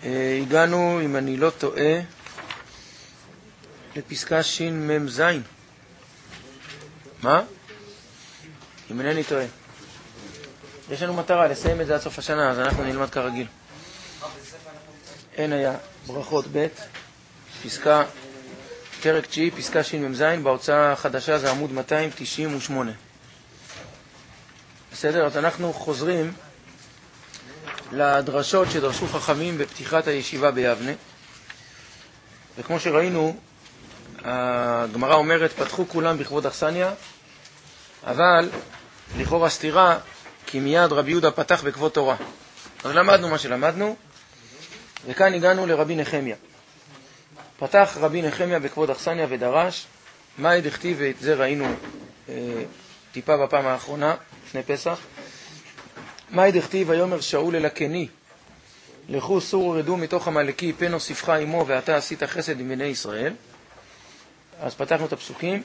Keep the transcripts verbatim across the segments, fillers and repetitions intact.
הגענו, אם אני לא טועה, לפסקה שמ"ז. מה? אם אינני טועה. יש לנו מטרה לסיים את זה עד סוף השנה, אז אנחנו נלמד כרגיל. אין היה ברכות ב', פסקה, פרק תשיעי, פסקה שמ"ז, בהוצאה החדשה זה עמוד מאתיים תשעים ושמונה. בסדר? אז אנחנו חוזרים לדרשות שדרשו חכמים בפתיחת הישיבה ביבנה. וכמו שראינו, הגמרא אומרת, פתחו כולם בכבוד אכסניה, אבל לכאורה סתירה, כי מיד רבי יהודה פתח בכבוד תורה. אז למדנו מה שלמדנו, וכאן הגענו לרבי נחמיה. פתח רבי נחמיה בכבוד אכסניה ודרש, מה דכתיב, ואת זה ראינו אה, טיפה בפעם האחרונה, לפני פסח. מה דכתיב, ויאמר שאול אל הקני, לכו סורו רדו מתוך המלאקי, פן אוסיפך עמו, ואתה עשית חסד עם בני ישראל. אז פתחנו את הפסוקים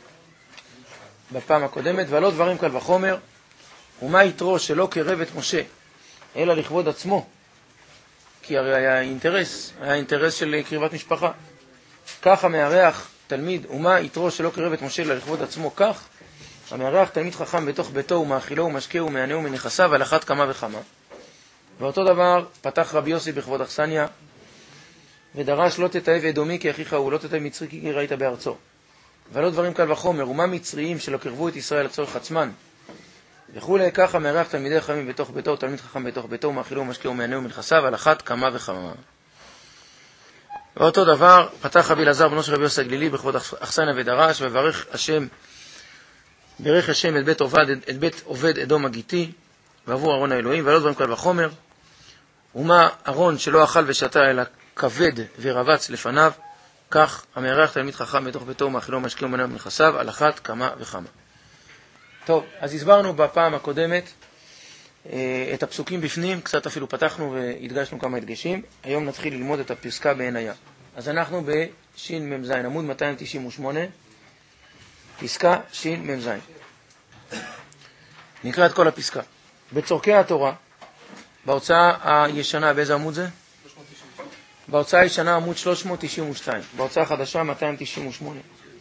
בפעם הקודמת, ועלו דברים קל וחומר, ומה יתרו שלא קרב את משה, אלא לכבוד עצמו, כי הרי היה אינטרס, היה אינטרס של קרבת משפחה. כך המארח תלמיד, ומה יתרו שלא קרב את משה אלא לכבוד עצמו, כך המארח תלמיד חכם בתוך ביתו, ומאכילו ומשקהו ומענהו מנכסיו, על אחת כמה וכמה. ואותו דבר פתח רבי יוסי בכבוד אכסניה, ודרש לא תתאהב אדומי כי אחיך הוא, לא תתאהב מצרי כי ראית בארצו. ועלו דברים קל וחומר, ומה מצריים שלא קרבו את ישראל לצורך עצמן, וכולי. כך המארח תלמידי חכמים בתוך ביתו, ותלמיד חכם בתוך ביתו, ומאכילו ומשקהו ומענהו מנכסיו, על אחת כמה וכמה. ואותו דבר פתח רבי אלעזר בנו של רבי יוסי הגלילי בכבוד אכסניה ודרש, וברך השם, ברך השם את בית עובד, את בית עובד אדום הגיתי, ועבור ארון האלוהים. ועלו דברים קל וחומר, ומה ארון שלא אכל ושתה אלא כבד ורבץ לפניו, כך המארח תלמיד חכם בתוך ביתו, ומאכילו ומשקהו ומענהו מנכסיו, על אחת כמה וכמה. טוב, אז הסברנו בפעם הקודמת את הפסוקים בפנים, קצת אפילו פתחנו והדגשנו כמה הדגשים. היום נתחיל ללמוד את הפסקה בעין היה. אז אנחנו בשמ"ז, עמוד מאתיים תשעים ושמונה, פסקה שמ"ז. נקרא את כל הפסקה. בצורכי התורה, בהוצאה הישנה, באיזה עמוד זה? בהוצאה הישנה עמוד שלוש מאות תשעים ושתיים, בהוצאה החדשה מאתיים תשעים ושמונה.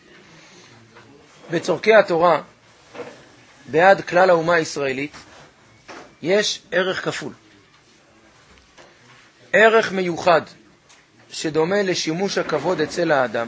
בצורכי התורה, בעד כלל האומה הישראלית, יש ערך כפול. ערך מיוחד שדומה לשימוש הכבוד אצל האדם,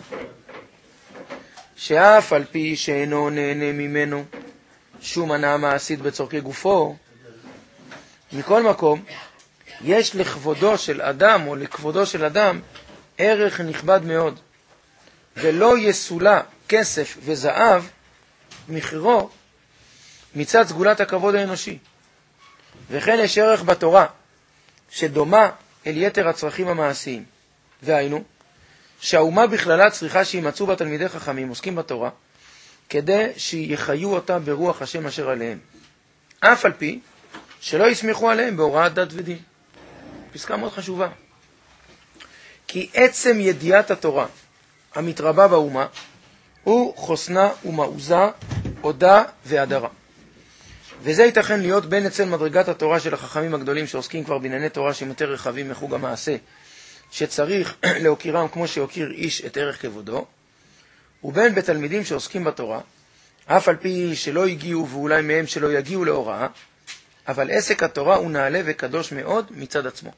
שאף על פי שאינו נהנה ממנו שום הנאה מעשית בצורכי גופו, מכל מקום יש לכבודו של אדם או לכבודו של אדם ערך נכבד מאוד, ולא יסולה כסף וזהב מחירו מצד סגולת הכבוד האנושי. וכן יש ערך בתורה שדומה אל יתר הצרכים המעשיים, והיינו שהאומה בכללה צריכה שימצאו בה תלמידי חכמים עוסקים בתורה, כדי שיחיו אותה ברוח השם אשר עליהם, אף על פי שלא יסמכו עליהם בהוראת דת ודין. פסקה מאוד חשובה. כי עצם ידיעת התורה המתרבה באומה הוא חוסנה ומעוזה, עודה והדרה. וזה ייתכן להיות בין אצל מדרגת התורה של החכמים הגדולים שעוסקים כבר בענייני תורה שהם יותר רחבים מחוג המעשה, שצריך להוקירם כמו שהוקיר איש את ערך כבודו, ובין בתלמידים שעוסקים בתורה, אף על פי שלא הגיעו ואולי מהם שלא יגיעו להוראה, אבל עסק התורה הוא נעלה וקדוש מאוד מצד עצמו.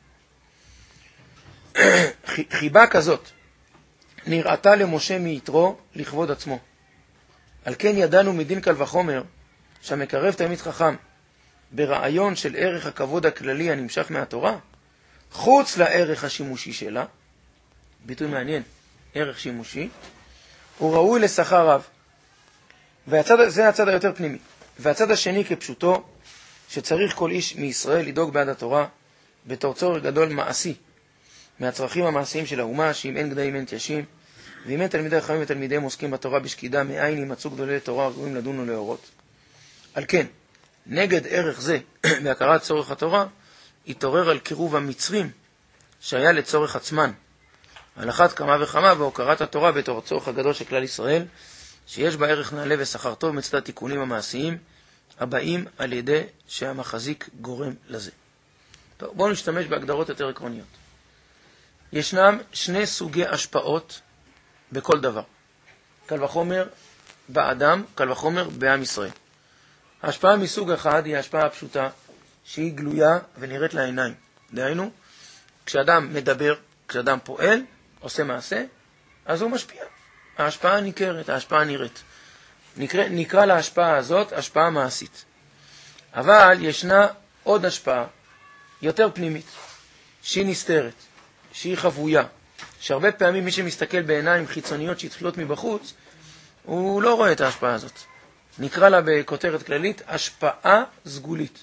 חיבה כזאת נראתה למשה מיתרו לכבוד עצמו. על כן ידענו מדין קל וחומר שהמקרב תלמיד חכם ברעיון של ערך הכבוד הכללי הנמשך מהתורה, חוץ לערך השימושי שלה, ביטוי מעניין, ערך שימושי, הוא ראוי לשכר רב. והצד, זה הצד היותר פנימי. והצד השני כפשוטו, שצריך כל איש מישראל לדאוג בעד התורה, בתור צורך גדול מעשי, מהצרכים המעשיים של האומה, שאם אין גדיים אין תיישים, ואם אין תלמידי חכמים ותלמידיהם עוסקים בתורה בשקידה, מאין יימצאו גדולי תורה ראויים לדון ולהורות. על כן, נגד ערך זה, בהכרת צורך התורה, התעורר על קירוב המצרים, שהיה לצורך עצמן. על אחת כמה וכמה בהוקרת התורה בתור הצורך הגדול של כלל ישראל, שיש בה ערך נעלה ושכר טוב מצד התיקונים המעשיים, הבאים על ידי שהמחזיק גורם לזה. טוב, בואו נשתמש בהגדרות יותר עקרוניות. ישנם שני סוגי השפעות בכל דבר. קל וחומר באדם, קל וחומר בעם ישראל. ההשפעה מסוג אחד היא ההשפעה הפשוטה, שהיא גלויה ונראית לעיניים. דהיינו, כשאדם מדבר, כשאדם פועל, עושה מעשה, אז הוא משפיע. ההשפעה ניכרת, ההשפעה נראית. נקרא, נקרא להשפעה הזאת השפעה מעשית. אבל ישנה עוד השפעה, יותר פנימית, שהיא נסתרת, שהיא חבויה, שהרבה פעמים מי שמסתכל בעיניים חיצוניות שהתחילות מבחוץ, הוא לא רואה את ההשפעה הזאת. נקרא לה בכותרת כללית, השפעה סגולית.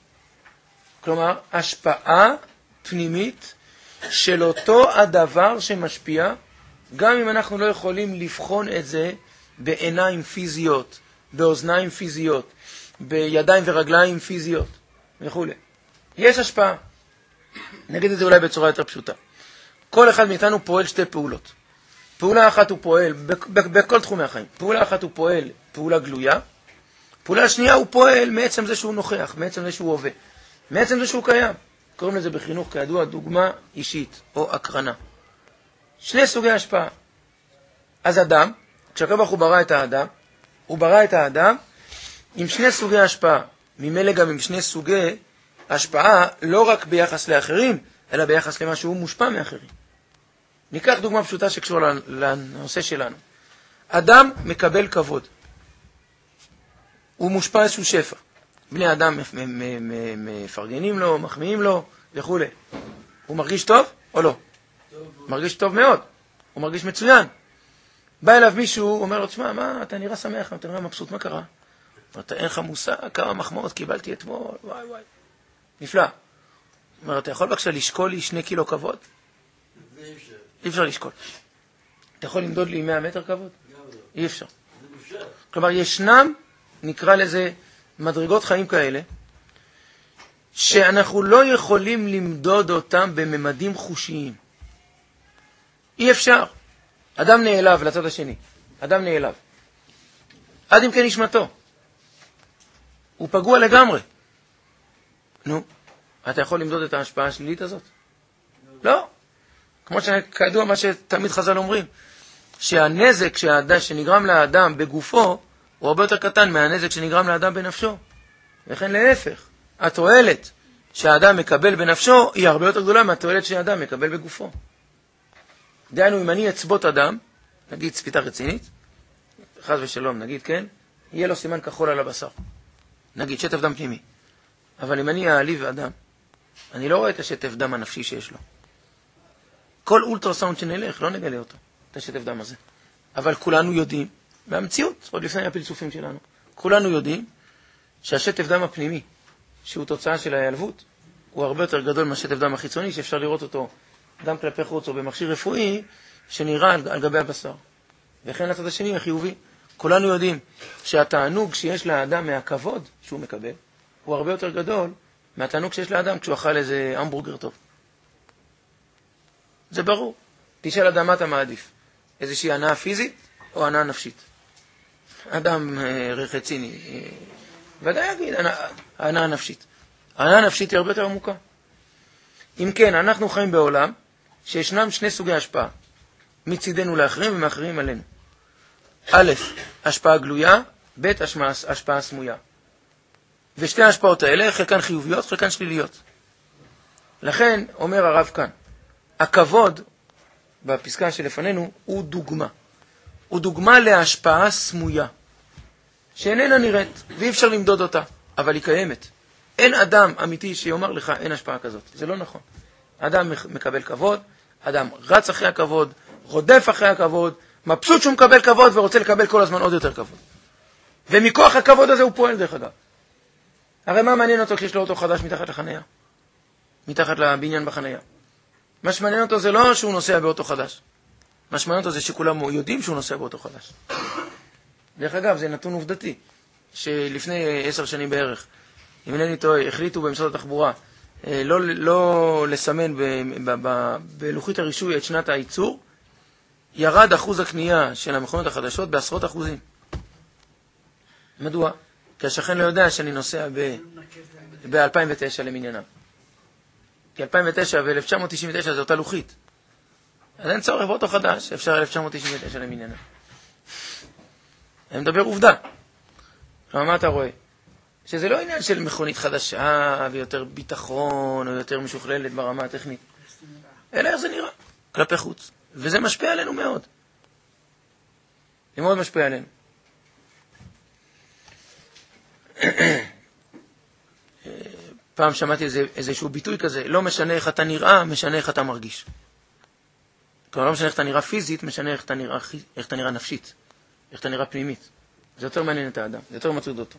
כלומר, השפעה פנימית של אותו הדבר שמשפיע, גם אם אנחנו לא יכולים לבחון את זה בעיניים פיזיות, באוזניים פיזיות, בידיים ורגליים פיזיות וכו'. יש השפעה. נגיד את זה אולי בצורה יותר פשוטה. כל אחד מאיתנו פועל שתי פעולות. פעולה אחת הוא פועל בכל תחומי החיים. פעולה אחת הוא פועל פעולה גלויה. פעולה שנייה הוא פועל מעצם זה שהוא נוכח, מעצם זה שהוא הווה, מעצם זה שהוא קיים. קוראים לזה בחינוך כידוע דוגמה אישית או הקרנה. שני סוגי השפעה. אז אדם, כשהקדוש ברוך הוא ברא את האדם, הוא ברא את האדם עם שני סוגי השפעה. ממילא גם עם שני סוגי השפעה, לא רק ביחס לאחרים, אלא ביחס למה שהוא מושפע מאחרים. ניקח דוגמה פשוטה שקשור לנושא שלנו. אדם מקבל כבוד. הוא מושפע איזשהו שפע. בני אדם מפרגנים לו, מחמיאים לו וכו'. הוא מרגיש טוב או לא? טוב. מרגיש טוב מאוד. הוא מרגיש מצוין. בא אליו מישהו, אומר לו, תשמע, מה, אתה נראה שמח, אתה נראה מבסוט, מה קרה? אתה אין לך מושג, כמה מחמאות קיבלתי אתמול, וואי וואי. נפלא. אומר, אתה יכול בבקשה לשקול לי שני קילו כבוד? אי אפשר. אי אפשר לשקול. אתה יכול למדוד לי מאה מטר כבוד? אי אפשר. כלומר, ישנם, נקרא לזה, מדרגות חיים כאלה, שאנחנו לא יכולים למדוד אותם בממדים חושיים. אי אפשר. אדם נעלב לצד השני. אדם נעלב. עד אם כן נשמתו. הוא פגוע לגמרי. נו, אתה יכול למדוד את ההשפעה השלילית הזאת? לא. כמו שכידוע מה שתמיד חז"ל אומרים, שהנזק שנגרם לאדם בגופו, הוא הרבה יותר קטן מהנזק שנגרם לאדם בנפשו. וכן להפך, התועלת שהאדם מקבל בנפשו היא הרבה יותר גדולה מהתועלת שהאדם מקבל בגופו. דהיינו, אם אני אצבות אדם, נגיד צפיתה רצינית, חס ושלום, נגיד כן, יהיה לו סימן כחול על הבשר. נגיד שטף דם פנימי. אבל אם אני אעליב אדם, אני לא רואה את השטף דם הנפשי שיש לו. כל אולטרסאונד שנלך, לא נגלה אותו, את השטף דם הזה. אבל כולנו יודעים, במציאות, עוד לפני הפלסופים שלנו, כולנו יודעים שהשטף דם הפנימי, שהוא תוצאה של ההיעלבות, הוא הרבה יותר גדול מהשטף דם החיצוני, שאפשר לראות אותו גם כלפי חוץ או במכשיר רפואי, שנראה על, על גבי הבשר. וכן לצד השני החיובי. כולנו יודעים שהתענוג שיש לאדם מהכבוד שהוא מקבל, הוא הרבה יותר גדול מהתענוג שיש לאדם כשהוא אכל איזה המבורגר טוב. זה ברור. תשאל אדם מה אתה מעדיף, איזושהי הנאה פיזית או הנאה נפשית. אדם רחציני, ודאי יגיד, הנאה נפשית. הנאה נפשית היא הרבה יותר עמוקה. אם כן, אנחנו חיים בעולם שישנם שני סוגי השפעה, מצידנו לאחרים ומאחרים עלינו. א', השפעה גלויה, ב', השפעה סמויה. ושתי ההשפעות האלה, חלקן חיוביות, חלקן שליליות. לכן, אומר הרב כאן, הכבוד, בפסקה שלפנינו, הוא דוגמה. הוא דוגמה להשפעה סמויה, שאיננה נראית, ואי אפשר למדוד אותה, אבל היא קיימת. אין אדם אמיתי שיאמר לך, אין השפעה כזאת. זה לא נכון. אדם מקבל כבוד, אדם רץ אחרי הכבוד, רודף אחרי הכבוד, מבסוט שהוא מקבל כבוד ורוצה לקבל כל הזמן עוד יותר כבוד. ומכוח הכבוד הזה הוא פועל דרך אגב. הרי מה מעניין אותו כשיש לו אוטו חדש מתחת לחניה? מתחת לבניין בחניה. מה שמעניין אותו זה לא שהוא נוסע באוטו חדש. מה שמעניין אותו זה שכולם יודעים שהוא נוסע באוטו חדש. דרך אגב, זה נתון עובדתי, שלפני עשר שנים בערך, אם אינני טועה, החליטו במשרד התחבורה לא, לא לסמן בלוחית הרישוי את שנת הייצור, ירד אחוז הקנייה של המכונות החדשות בעשרות אחוזים. מדוע? כי השכן לא יודע שאני נוסע ב-אלפיים ותשע למניינם. כי אלפיים ותשע ו-אלף תשע מאות תשעים ותשע זה אותה לוחית. אז אין צורך באוטו חדש, אפשר אלף תשע מאות תשעים ותשע למניינה. אני מדבר עובדה. כלומר, מה אתה רואה? שזה לא עניין של מכונית חדשה ויותר ביטחון או יותר משוכללת ברמה הטכנית. אלא איך זה נראה, כלפי חוץ. וזה משפיע עלינו מאוד. זה מאוד משפיע עלינו. פעם שמעתי איזה, איזשהו ביטוי כזה, לא משנה איך אתה נראה, משנה איך אתה מרגיש. כלומר, לא משנה איך אתה נראה פיזית, משנה איך אתה נראה, איך אתה נראה נפשית, איך אתה נראה פנימית. זה יותר מעניין את האדם, זה יותר מצוד אותו.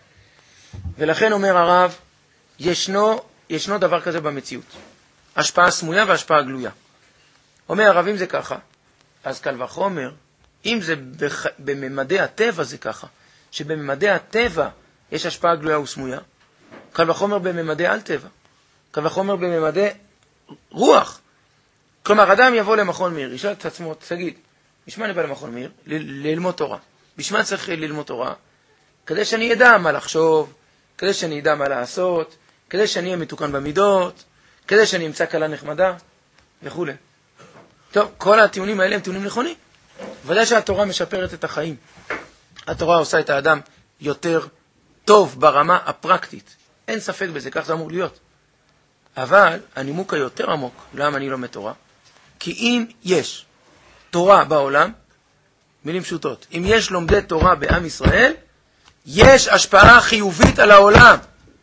ולכן אומר הרב, ישנו, ישנו דבר כזה במציאות. השפעה סמויה והשפעה גלויה. אומר הרב, אם זה ככה, אז קל וחומר, אם זה בח... בממדי הטבע זה ככה, שבממדי הטבע יש השפעה גלויה וסמויה, קל וחומר בממדי על טבע, קל וחומר בממדי רוח. כלומר, אדם יבוא למכון מאיר, ישאל את עצמו, תגיד, בשמה אני בא למכון מאיר? ל- ללמוד תורה. בשמה צריך ללמוד תורה, כדי שאני אדע מה לחשוב, כדי שאני אדע מה לעשות, כדי שאני אהיה מתוקן במידות, כדי שאני אמצא קלה נחמדה, וכו'. טוב, כל הטיעונים האלה הם טיעונים נכונים. ודאי שהתורה משפרת את החיים. התורה עושה את האדם יותר טוב ברמה הפרקטית. אין ספק בזה, כך זה אמור להיות. אבל הנימוק היותר עמוק, למה אני לומד תורה? כי אם יש תורה בעולם, מילים פשוטות, אם יש לומדי תורה בעם ישראל, יש השפעה חיובית על העולם.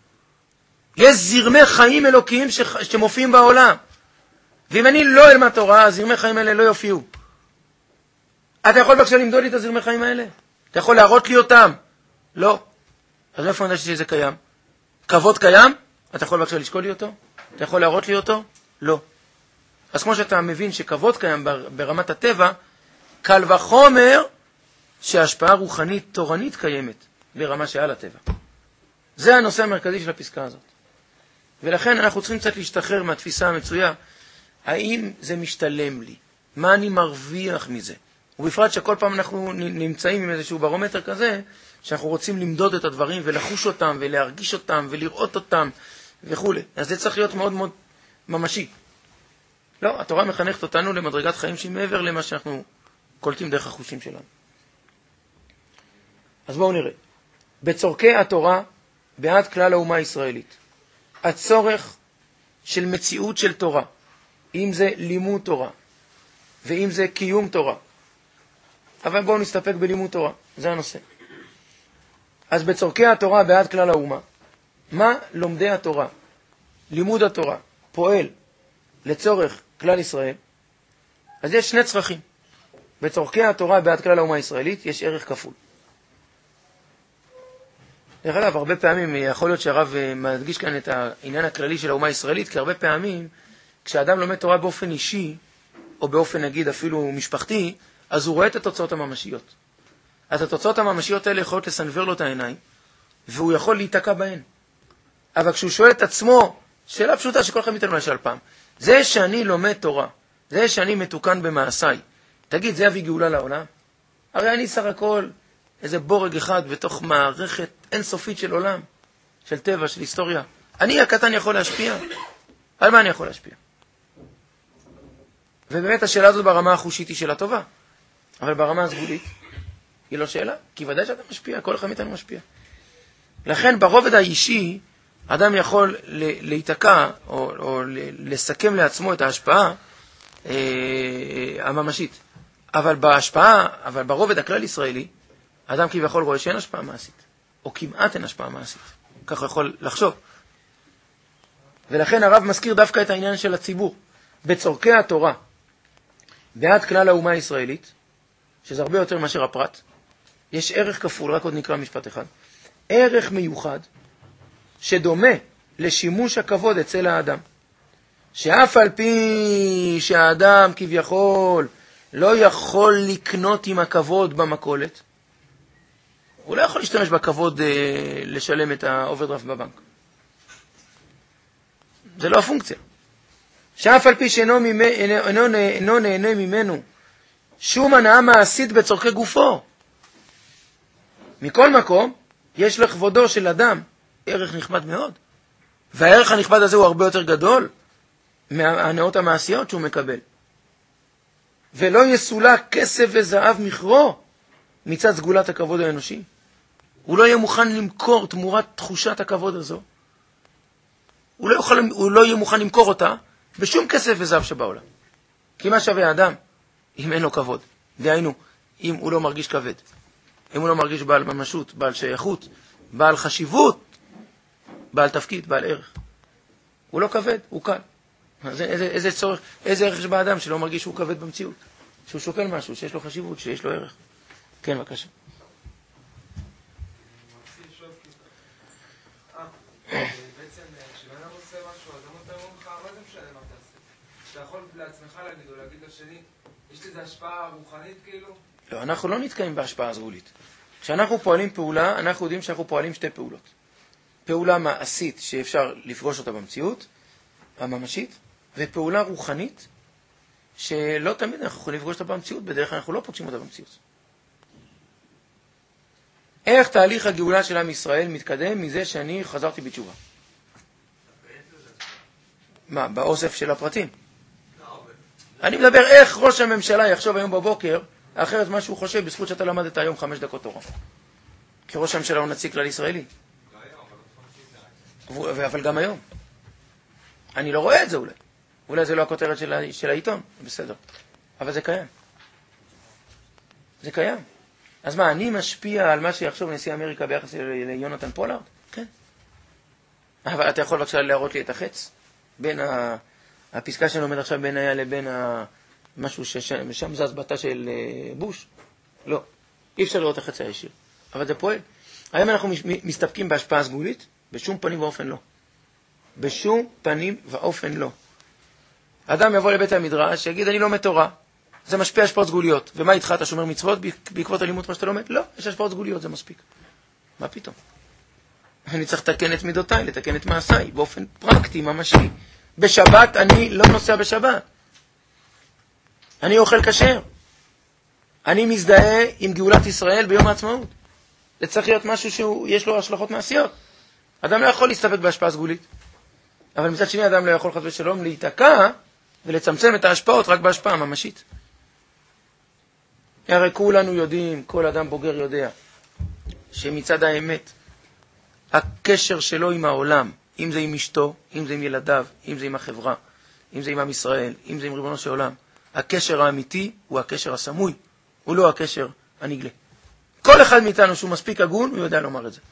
יש זרמי חיים אלוקיים ש... שמופיעים בעולם. ואם אני לא אלמד תורה, הזרמי חיים האלה לא יופיעו. אתה יכול בבקשה למדוד לי את הזרמי חיים האלה? אתה יכול להראות לי אותם? לא. אז איפה אני יודע שזה קיים? כבוד קיים? אתה יכול בבקשה לשקול לי אותו? אתה יכול להראות לי אותו? לא. אז כמו שאתה מבין שכבוד קיים ברמת הטבע, קל וחומר שההשפעה רוחנית תורנית קיימת ברמה שעל הטבע. זה הנושא המרכזי של הפסקה הזאת. ולכן אנחנו צריכים קצת להשתחרר מהתפיסה המצויה, האם זה משתלם לי? מה אני מרוויח מזה? ובפרט שכל פעם אנחנו נמצאים עם איזשהו ברומטר כזה, שאנחנו רוצים למדוד את הדברים ולחוש אותם ולהרגיש אותם ולראות אותם וכו'. אז זה צריך להיות מאוד מאוד ממשי. לא, התורה מחנכת אותנו למדרגת חיים שהיא מעבר למה שאנחנו קולטים דרך החושים שלנו. אז בואו נראה. בצורכי התורה, בעד כלל האומה הישראלית, הצורך של מציאות של תורה, אם זה לימוד תורה, ואם זה קיום תורה. אבל בואו נסתפק בלימוד תורה, זה הנושא. אז בצורכי התורה, בעד כלל האומה, מה לומדי התורה, לימוד התורה, פועל לצורך כלל ישראל? אז יש שני צרכים. בצורכי התורה, בעד כלל האומה הישראלית, יש ערך כפול. דרך אגב, הרבה פעמים יכול להיות שהרב מדגיש כאן את העניין הכללי של האומה הישראלית, כי הרבה פעמים כשאדם לומד תורה באופן אישי, או באופן נגיד אפילו משפחתי, אז הוא רואה את התוצאות הממשיות. אז התוצאות הממשיות האלה יכולות לסנבר לו את העיניים, והוא יכול להיתקע בהן. אבל כשהוא שואל את עצמו, שאלה פשוטה שכל אחד מאיתנו נשאל פעם, זה שאני לומד תורה, זה שאני מתוקן במעשיי, תגיד, זה יביא גאולה לעולם? הרי אני סך הכל איזה בורג אחד בתוך מערכת אינסופית של עולם, של טבע, של היסטוריה. אני הקטן יכול להשפיע? על מה אני יכול להשפיע? ובאמת השאלה הזאת ברמה החושית היא שאלה טובה, אבל ברמה הסגולית היא לא שאלה, כי ודאי שאתה משפיע, כל אחד מאיתנו משפיע. לכן ברובד האישי, אדם יכול להיתקע או, או לסכם לעצמו את ההשפעה אה, הממשית. אבל בהשפעה, אבל ברובד הכלל ישראלי, אדם כביכול רואה שאין השפעה מעשית, או כמעט אין השפעה מעשית. כך יכול לחשוב. ולכן הרב מזכיר דווקא את העניין של הציבור. בצורכי התורה, בעד כלל האומה הישראלית, שזה הרבה יותר מאשר הפרט, יש ערך כפול, רק עוד נקרא משפט אחד. ערך מיוחד שדומה לשימוש הכבוד אצל האדם. שאף על פי שהאדם כביכול לא יכול לקנות עם הכבוד במכולת, הוא לא יכול להשתמש בכבוד אה, לשלם את האוברדרפט בבנק. זה לא הפונקציה. שאף על פי שאינו ממ... אינו, אינו, אינו נהנה ממנו שום הנאה מעשית בצורכי גופו. מכל מקום, יש לכבודו של אדם ערך נכבד מאוד. והערך הנכבד הזה הוא הרבה יותר גדול מההנאות המעשיות שהוא מקבל. ולא יסולה כסף וזהב מכרו מצד סגולת הכבוד האנושי. הוא לא יהיה מוכן למכור תמורת תחושת הכבוד הזו. הוא לא, יכול, הוא לא יהיה מוכן למכור אותה בשום כסף וזהב שבעולם. כי מה שווה האדם אם אין לו כבוד? דהיינו, אם הוא לא מרגיש כבד, אם הוא לא מרגיש בעל ממשות, בעל שייכות, בעל חשיבות, בעל תפקיד, בעל ערך. הוא לא כבד, הוא קל. אז איזה, איזה צורך, איזה ערך יש באדם שלא מרגיש שהוא כבד במציאות? שהוא שוקל משהו, שיש לו חשיבות, שיש לו ערך. כן, בבקשה. בעצם, כשבן אדם עושה משהו, אז אמרת אומרים לך, מה זה משנה מה תעשה? שאתה יכול לעצמך להגיד או להגיד לשני, יש לזה השפעה רוחנית כאילו? לא, אנחנו לא נתקיים בהשפעה סגולית. כשאנחנו פועלים פעולה, אנחנו יודעים שאנחנו פועלים שתי פעולות. פעולה מעשית שאפשר לפגוש אותה במציאות, הממשית, ופעולה רוחנית שלא תמיד אנחנו יכולים לפגוש אותה במציאות, בדרך כלל אנחנו לא פוגשים אותה במציאות. איך תהליך הגאולה של עם ישראל מתקדם מזה שאני חזרתי בתשובה? מה, באוסף של הפרטים? אני מדבר איך ראש הממשלה יחשוב היום בבוקר, אחרת מה שהוא חושב בזכות שאתה למדת היום חמש דקות תורה. כי ראש הממשלה הוא נציג כלל ישראלי. אבל גם היום. אני לא רואה את זה אולי. אולי זה לא הכותרת של, של העיתון, בסדר. אבל זה קיים. זה קיים. אז מה, אני משפיע על מה שיחשוב נשיא אמריקה ביחס ליונתן פולארד? כן. אבל אתה יכול בבקשה להראות לי את החץ? בין ה... הפסקה שאני עומד עכשיו בין היה לבין ה... משהו ששם שם זז בתא של בוש? לא. אי אפשר לראות החץ הישיר. אבל זה פועל. היום אנחנו מסתפקים בהשפעה סגולית? בשום פנים ואופן לא. בשום פנים ואופן לא. אדם יבוא לבית המדרש, שיגיד, אני לומד תורה. זה משפיע השפעות סגוליות. ומה איתך? אתה שומר מצוות בעקבות הלימוד מה שאתה לומד? לא, יש השפעות סגוליות, זה מספיק. מה פתאום? אני צריך לתקן את מידותיי, לתקן את מעשיי, באופן פרקטי, ממשי. בשבת אני לא נוסע בשבת. אני אוכל כשר. אני מזדהה עם גאולת ישראל ביום העצמאות. זה צריך להיות משהו שיש לו השלכות מעשיות. אדם לא יכול להסתפק בהשפעה סגולית. אבל מצד שני אדם לא יכול חס ושלום להתעקע ולצמצם את ההשפעות רק בהשפעה ממשית. הרי כולנו יודעים, כל אדם בוגר יודע, שמצד האמת, הקשר שלו עם העולם, אם זה עם אשתו, אם זה עם ילדיו, אם זה עם החברה, אם זה עם עם ישראל, אם זה עם ריבונו של עולם, הקשר האמיתי הוא הקשר הסמוי, הוא לא הקשר הנגלה. כל אחד מאיתנו שהוא מספיק הגון, הוא יודע לומר את זה.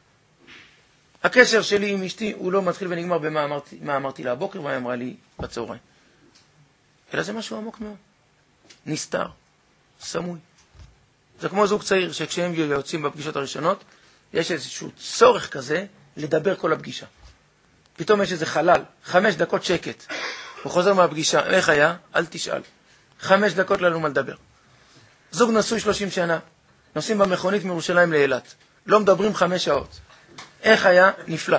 הקשר שלי עם אשתי הוא לא מתחיל ונגמר במה אמרתי, מה אמרתי לה הבוקר, מה אמרה לי בצהריים. אלא זה משהו עמוק מאוד. נסתר, סמוי. זה כמו זוג צעיר שכשהם יוצאים בפגישות הראשונות, יש איזשהו צורך כזה לדבר כל הפגישה. פתאום יש איזה חלל, חמש דקות שקט. הוא חוזר מהפגישה, איך היה? אל תשאל. חמש דקות לנו מה לדבר. זוג נשוי שלושים שנה, נוסעים במכונית מירושלים לאילת. לא מדברים חמש שעות. איך היה? נפלא.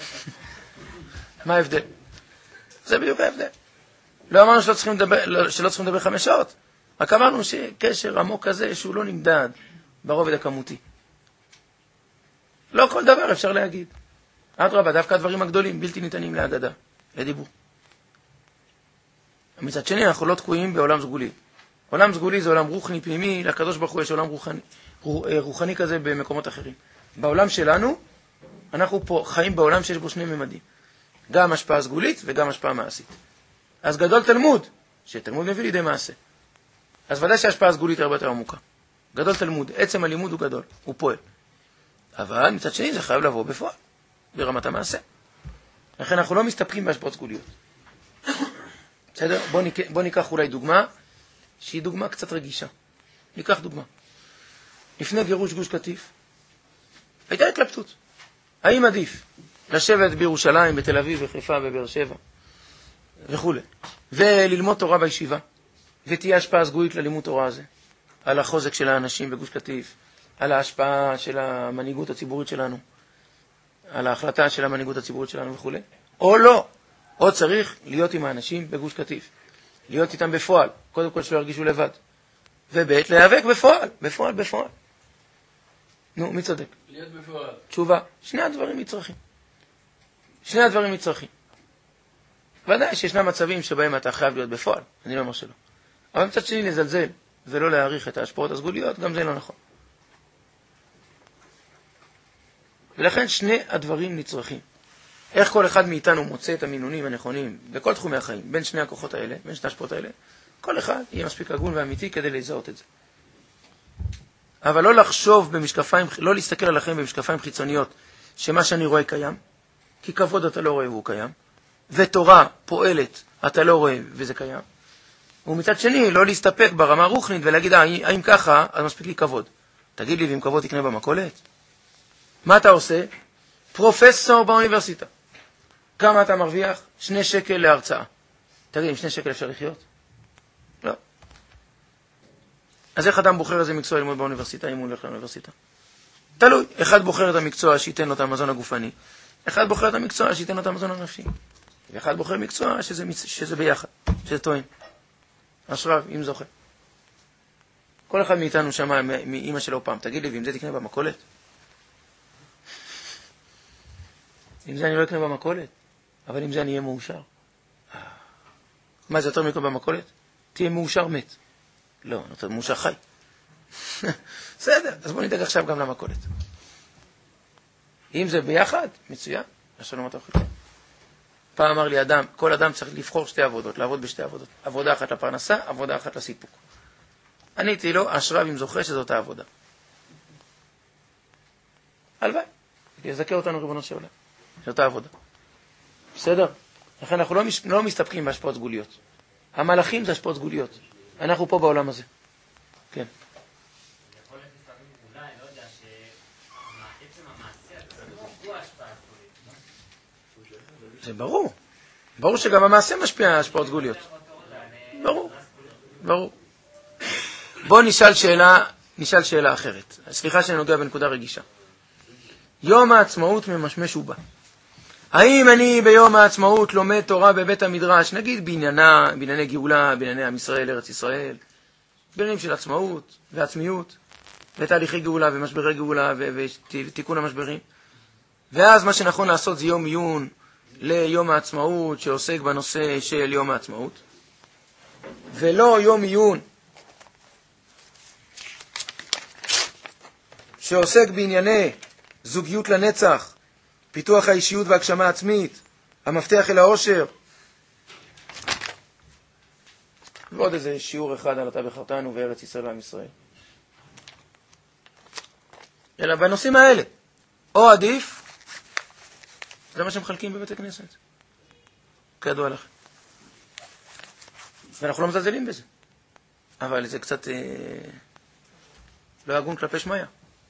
מה ההבדל? זה בדיוק ההבדל. לא אמרנו שלא צריכים לדבר, שלא צריכים לדבר חמש שעות. רק אמרנו שקשר עמוק כזה שהוא לא נמדד ברובד הכמותי. לא כל דבר אפשר להגיד. אדרבה, דווקא הדברים הגדולים בלתי ניתנים להגדה, לדיבור. מצד שני, אנחנו לא תקועים בעולם סגולי. עולם סגולי זה עולם רוחני פנימי, לקדוש ברוך הוא יש עולם רוחני, רוחני כזה במקומות אחרים. בעולם שלנו, אנחנו פה חיים בעולם שיש בו שני ממדים. גם השפעה סגולית וגם השפעה מעשית. אז גדול תלמוד, שתלמוד מביא לידי מעשה. אז ודאי שההשפעה הסגולית הרבה יותר עמוקה. גדול תלמוד, עצם הלימוד הוא גדול, הוא פועל. אבל מצד שני זה חייב לבוא בפועל, ברמת המעשה. לכן אנחנו לא מסתפקים בהשפעות סגוליות. בסדר? בוא, ניק... בוא ניקח אולי דוגמה, שהיא דוגמה קצת רגישה. ניקח דוגמה. לפני גירוש גוש קטיף, הייתה התלבטות. האם עדיף לשבת בירושלים, בתל אביב, בחיפה, בבאר שבע, וכו'. וללמוד תורה בישיבה, ותהיה השפעה סגולית ללימוד תורה הזה, על החוזק של האנשים בגוש קטיף, על ההשפעה של המנהיגות הציבורית שלנו, על ההחלטה של המנהיגות הציבורית שלנו וכו'. או לא, או צריך להיות עם האנשים בגוש קטיף, להיות איתם בפועל, קודם כל שלא ירגישו לבד, ובעת להיאבק בפועל, בפועל, בפועל. נו, מי צודק? להיות בפועל. תשובה, שני הדברים מצרכים. שני הדברים מצרכים. ודאי שישנם מצבים שבהם אתה חייב להיות בפועל, אני לא אומר שלא. אבל מצד שני לזלזל ולא להעריך את ההשפעות הסגוליות, גם זה לא נכון. ולכן שני הדברים נצרכים. איך כל אחד מאיתנו מוצא את המינונים הנכונים בכל תחומי החיים, בין שני הכוחות האלה, בין שני ההשפעות האלה, כל אחד יהיה מספיק הגון ואמיתי כדי לזהות את זה. אבל לא לחשוב במשקפיים, לא להסתכל על החיים במשקפיים חיצוניות, שמה שאני רואה קיים, כי כבוד אתה לא רואה והוא קיים, ותורה פועלת אתה לא רואה וזה קיים. ומצד שני, לא להסתפק ברמה הרוחנית ולהגיד, האם ככה, אז מספיק לי כבוד. תגיד לי, ואם כבוד תקנה במכולת? מה אתה עושה? פרופסור באוניברסיטה. כמה אתה מרוויח? שני שקל להרצאה. תגיד, עם שני שקל אפשר לחיות? לא. אז איך אדם בוחר איזה מקצוע ללמוד באוניברסיטה, אם הוא הולך לאוניברסיטה? תלוי. אחד בוחר את המקצוע שייתן לו את המזון הגופני, אחד בוחר את המקצוע שייתן לו את המזון הנפשי, ואחד בוחר מקצוע שזה, שזה ביחד, שזה טוען. אשריו, אם זוכה. כל אחד מאיתנו שמע מאמא שלו פעם, תגיד לי, ואם זה תקנה במכולת? אם זה אני לא אקנה במכולת, אבל אם זה אני אהיה מאושר. מה זה יותר מקום במכולת? תהיה מאושר מת. לא, אתה מאושר חי. בסדר, אז בוא נדאג עכשיו גם למכולת. אם זה ביחד, מצוין, השלום אתה חלקה. פעם אמר לי אדם, כל אדם צריך לבחור שתי עבודות, לעבוד בשתי עבודות. עבודה אחת לפרנסה, עבודה אחת לסיפוק. עניתי לו, אשריו אם זוכה שזאת העבודה. הלוואי, יזכה אותנו ריבונו של עולם. זאת העבודה. בסדר? לכן אנחנו לא, מש... לא מסתפקים בהשפעות סגוליות. המלאכים זה השפעות סגוליות. אנחנו פה בעולם הזה. כן. יכול להיות לפעמים אולי, לא יודע, שעצם המעשה הוא השפעה סגולית. זה ברור. ברור שגם המעשה משפיע על השפעות סגוליות. ברור. ברור. בוא נשאל שאלה, נשאל שאלה אחרת. סליחה שאני נוגע בנקודה רגישה. יום העצמאות ממשמש ובא. האם אני ביום העצמאות לומד תורה בבית המדרש, נגיד בעניינה, בענייני גאולה, בענייני עם ישראל, ארץ ישראל, בעניינים של עצמאות ועצמיות, ותהליכי גאולה ומשברי גאולה ותיקון המשברים. ואז מה שנכון לעשות זה יום עיון ליום העצמאות שעוסק בנושא של יום העצמאות, ולא יום עיון שעוסק בענייני זוגיות לנצח, פיתוח האישיות והגשמה עצמית, המפתח אל האושר. ועוד איזה שיעור אחד על אתה בחרתנו וארץ ישראל ועם ישראל. אלא בנושאים האלה. או עדיף, זה מה שמחלקים בבית הכנסת. כידוע לכם. ואנחנו לא מזלזלים בזה. אבל זה קצת אה, לא הגון כלפי שמיה.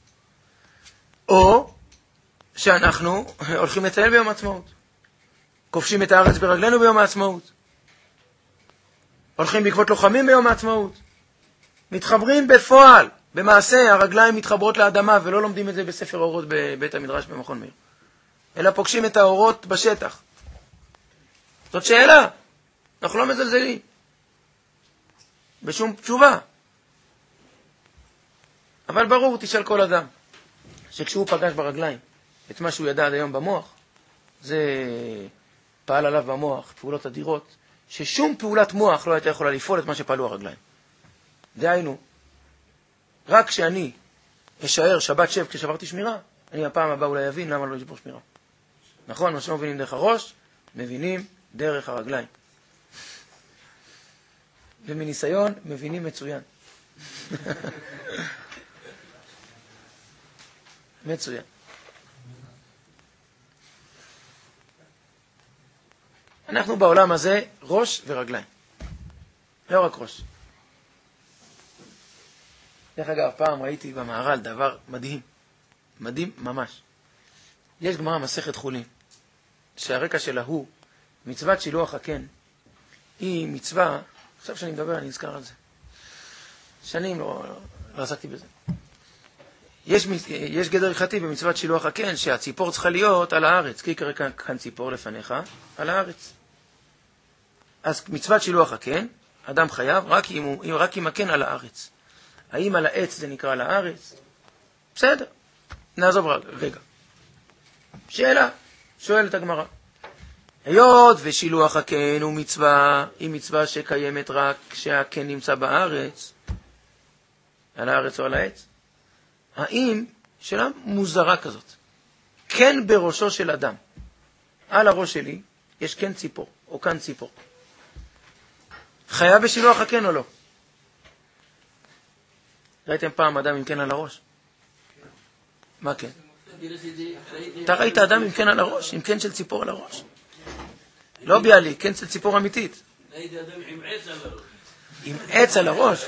או שאנחנו הולכים לטייל ביום העצמאות. כובשים את הארץ ברגלינו ביום העצמאות. הולכים בעקבות לוחמים ביום העצמאות. מתחברים בפועל, במעשה, הרגליים מתחברות לאדמה, ולא לומדים את זה בספר אורות בבית המדרש במכון מאיר. אלא פוגשים את האורות בשטח. זאת שאלה. אנחנו לא מזלזלים. בשום תשובה. אבל ברור, תשאל כל אדם, שכשהוא פגש ברגליים את מה שהוא ידע עד היום במוח, זה פעל עליו במוח, פעולות אדירות, ששום פעולת מוח לא הייתה יכולה לפעול את מה שפעלו הרגליים. דהיינו, רק כשאני אשאר שבת שב כששברתי שמירה, אני הפעם הבאה אולי אבין למה לא לשבור שמירה. נכון, מה שלא מבינים דרך הראש, מבינים דרך הרגליים. ומניסיון, מבינים מצוין. מצוין. אנחנו בעולם הזה ראש ורגליים. לא רק ראש. דרך אגב, פעם ראיתי במהר"ל דבר מדהים. מדהים ממש. יש גמרא מסכת חולין, שהרקע שלה הוא מצוות שילוח הקן. היא מצווה, עכשיו שאני מדבר אני נזכר על זה. שנים לא, לא עסקתי בזה. יש, יש גדר הלכתי במצוות שילוח הקן, שהציפור צריכה להיות על הארץ. כי יקרא כאן, כאן ציפור לפניך, על הארץ. אז מצוות שילוח הקן, אדם חייב רק אם, הוא, רק אם הקן על הארץ. האם על העץ זה נקרא על הארץ? בסדר, נעזוב רגע. שאלה, שואלת הגמרא. היות ושילוח הקן הוא מצווה, היא מצווה שקיימת רק כשהקן נמצא בארץ, על הארץ או על העץ. האם, שאלה מוזרה כזאת, קן בראשו של אדם, על הראש שלי יש קן ציפור, או קן ציפור. חיה בשילוח הקן או לא? ראיתם פעם אדם עם קן על הראש? מה קן? אתה ראית אדם עם קן על הראש? עם קן של ציפור על הראש? לא ביאלי, קן של ציפור אמיתית. ראיתי אדם עם עץ על הראש. עם עץ על הראש?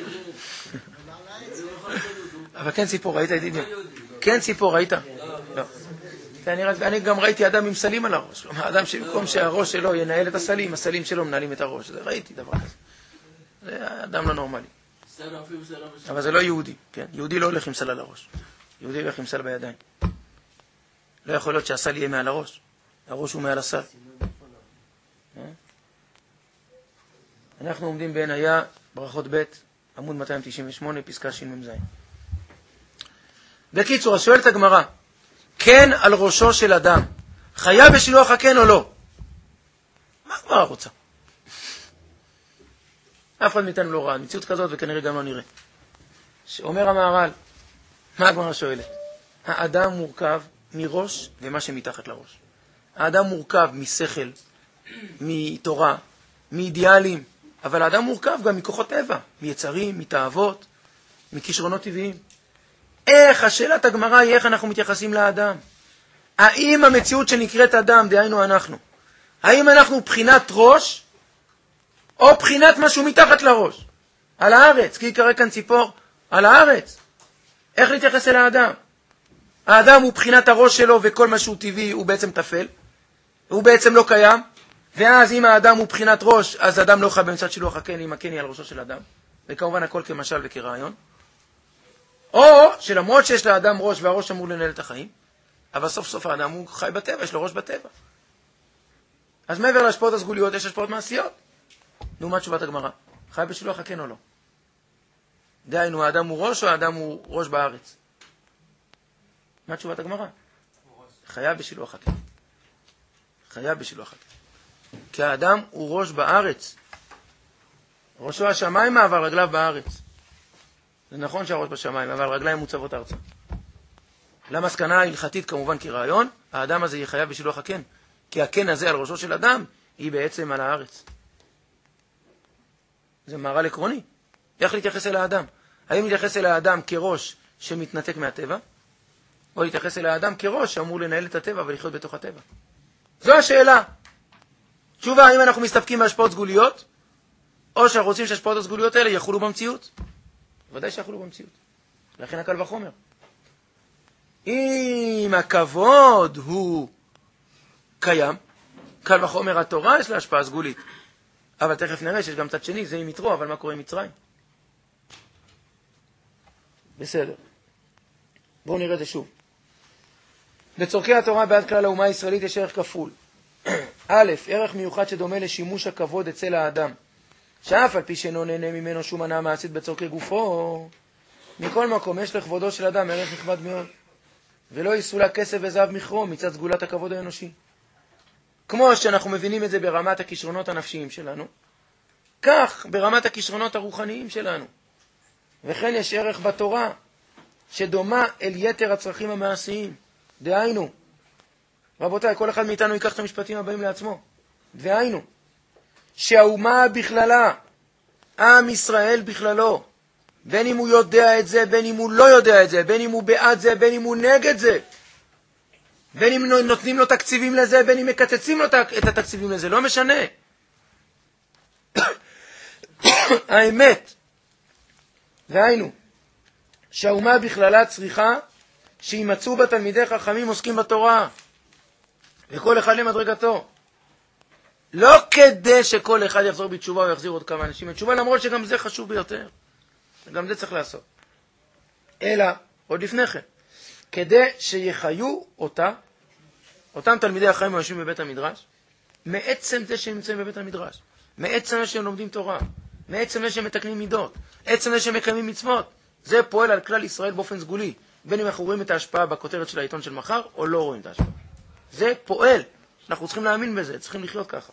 אבל קן ציפור, ראית ידידי? קן ציפור, ראית? לא. אני גם ראיתי אדם עם סלים על הראש. אדם שבמקום שהראש שלו ינהל את הסלים, הסלים שלו מנהלים את הראש. ראיתי דבר כזה. זה אדם לא נורמלי. אבל זה לא יהודי. יהודי לא הולך עם סל על הראש. יהודי הולך עם סל בידיים. לא יכול להיות שהסל יהיה מעל הראש. הראש הוא מעל הסל. אנחנו עומדים בעין היה, ברכות ב', עמוד מאתיים תשעים ושמונה, פסקה ש"מ. בקיצור, אז שואלת הגמרא, כן על ראשו של אדם, חיה בשילוח הקן או לא? מה הגמרא רוצה? אף אחד מאיתנו לא ראה, מציאות כזאת וכנראה גם לא נראה. שאומר המהר"ל, מה הגמרא שואלת? האדם מורכב מראש ומה שמתחת לראש. האדם מורכב משכל, מתורה, מאידיאלים, אבל האדם מורכב גם מכוחות טבע, מיצרים, מתאוות, מכישרונות טבעיים. איך, השאלת הגמרא היא איך אנחנו מתייחסים לאדם? האם המציאות שנקראת אדם, דהיינו אנחנו, האם אנחנו בחינת ראש, או בחינת משהו מתחת לראש? על הארץ, כי יקרא כאן ציפור, על הארץ. איך להתייחס אל האדם? האדם הוא בחינת הראש שלו, וכל משהו טבעי הוא בעצם תפל, הוא בעצם לא קיים, ואז אם האדם הוא בחינת ראש, אז האדם לא חי במצד שילוח הקן, אם הקן היא על ראשו של אדם, וכמובן הכל כמשל וכרעיון. או שלמרות שיש לאדם ראש, והראש אמור לנהל את החיים, אבל סוף סוף האדם הוא חי בטבע, יש לו ראש בטבע. אז מעבר להשפעות הסגוליות, יש השפעות מעשיות. נו, מה תשובת הגמרא? חי בשילוח הקן או לא? דהיינו, האדם הוא ראש או האדם הוא ראש בארץ? מה תשובת הגמרא? חיה בשילוח הקן. חיה בשילוח הקן. כי האדם הוא ראש בארץ. ראשו השמיים, אבל רגליו בארץ. זה נכון שהראש בשמיים, אבל רגליים מוצבות ארצה. למסקנה ההלכתית כמובן כרעיון, האדם הזה יהיה חייב בשילוח הקן. כי הקן הזה על ראשו של אדם, היא בעצם על הארץ. זה מהר"ל עקרוני. איך להתייחס אל האדם? האם להתייחס אל האדם כראש שמתנתק מהטבע, או להתייחס אל האדם כראש שאמור לנהל את הטבע ולחיות בתוך הטבע? זו השאלה. תשובה, האם אנחנו מסתפקים בהשפעות סגוליות, או שאנחנו רוצים שהשפעות הסגוליות האלה יחולו במציאות? ודאי שיחולו במציאות. לכן הקל וחומר. אם הכבוד הוא קיים, קל וחומר התורה יש לה השפעה סגולית. אבל תכף נראה שיש גם צד שני, זה עם יתרו, אבל מה קורה עם מצרים? בסדר. בואו נראה את זה שוב. בצורכי התורה בעד כלל האומה הישראלית יש ערך כפול. א', ערך מיוחד שדומה לשימוש הכבוד אצל האדם, שאף על פי שאינו נהנה ממנו שום הנאה מעשית בצורכי גופו, מכל מקום יש לכבודו של אדם ערך נכבד מאוד, ולא יסולה כסף וזהב מכרום מצד סגולת הכבוד האנושי. כמו שאנחנו מבינים את זה ברמת הכישרונות הנפשיים שלנו, כך ברמת הכישרונות הרוחניים שלנו. וכן יש ערך בתורה שדומה אל יתר הצרכים המעשיים. דהיינו, רבותיי, כל אחד מאיתנו ייקח את המשפטים הבאים לעצמו. דהיינו, שהאומה בכללה, עם ישראל בכללו, בין אם הוא יודע את זה, בין אם הוא לא יודע את זה, בין אם הוא בעד זה, בין אם הוא נגד זה, בין אם נותנים לו תקציבים לזה, בין אם מקצצים לו את התקציבים לזה, לא משנה. האמת, והיינו, שהאומה בכללה צריכה שימצאו בה תלמידי חכמים עוסקים בתורה, וכל אחד למדרגתו. לא כדי שכל אחד יחזור בתשובה או יחזיר עוד כמה אנשים בתשובה, למרות שגם זה חשוב ביותר. גם זה צריך לעשות. אלא, עוד לפני כן, כדי שיחיו אותה, אותם תלמידי החיים היושבים בבית המדרש, מעצם זה שהם נמצאים בבית המדרש, מעצם זה שהם לומדים תורה, מעצם זה שהם מתקנים מידות, עצם זה שהם מקיימים מצוות, זה פועל על כלל ישראל באופן סגולי, בין אם אנחנו רואים את ההשפעה בכותרת של העיתון של מחר, או לא רואים את ההשפעה. זה פועל. אנחנו צריכים להאמין בזה, צריכים לחיות ככה.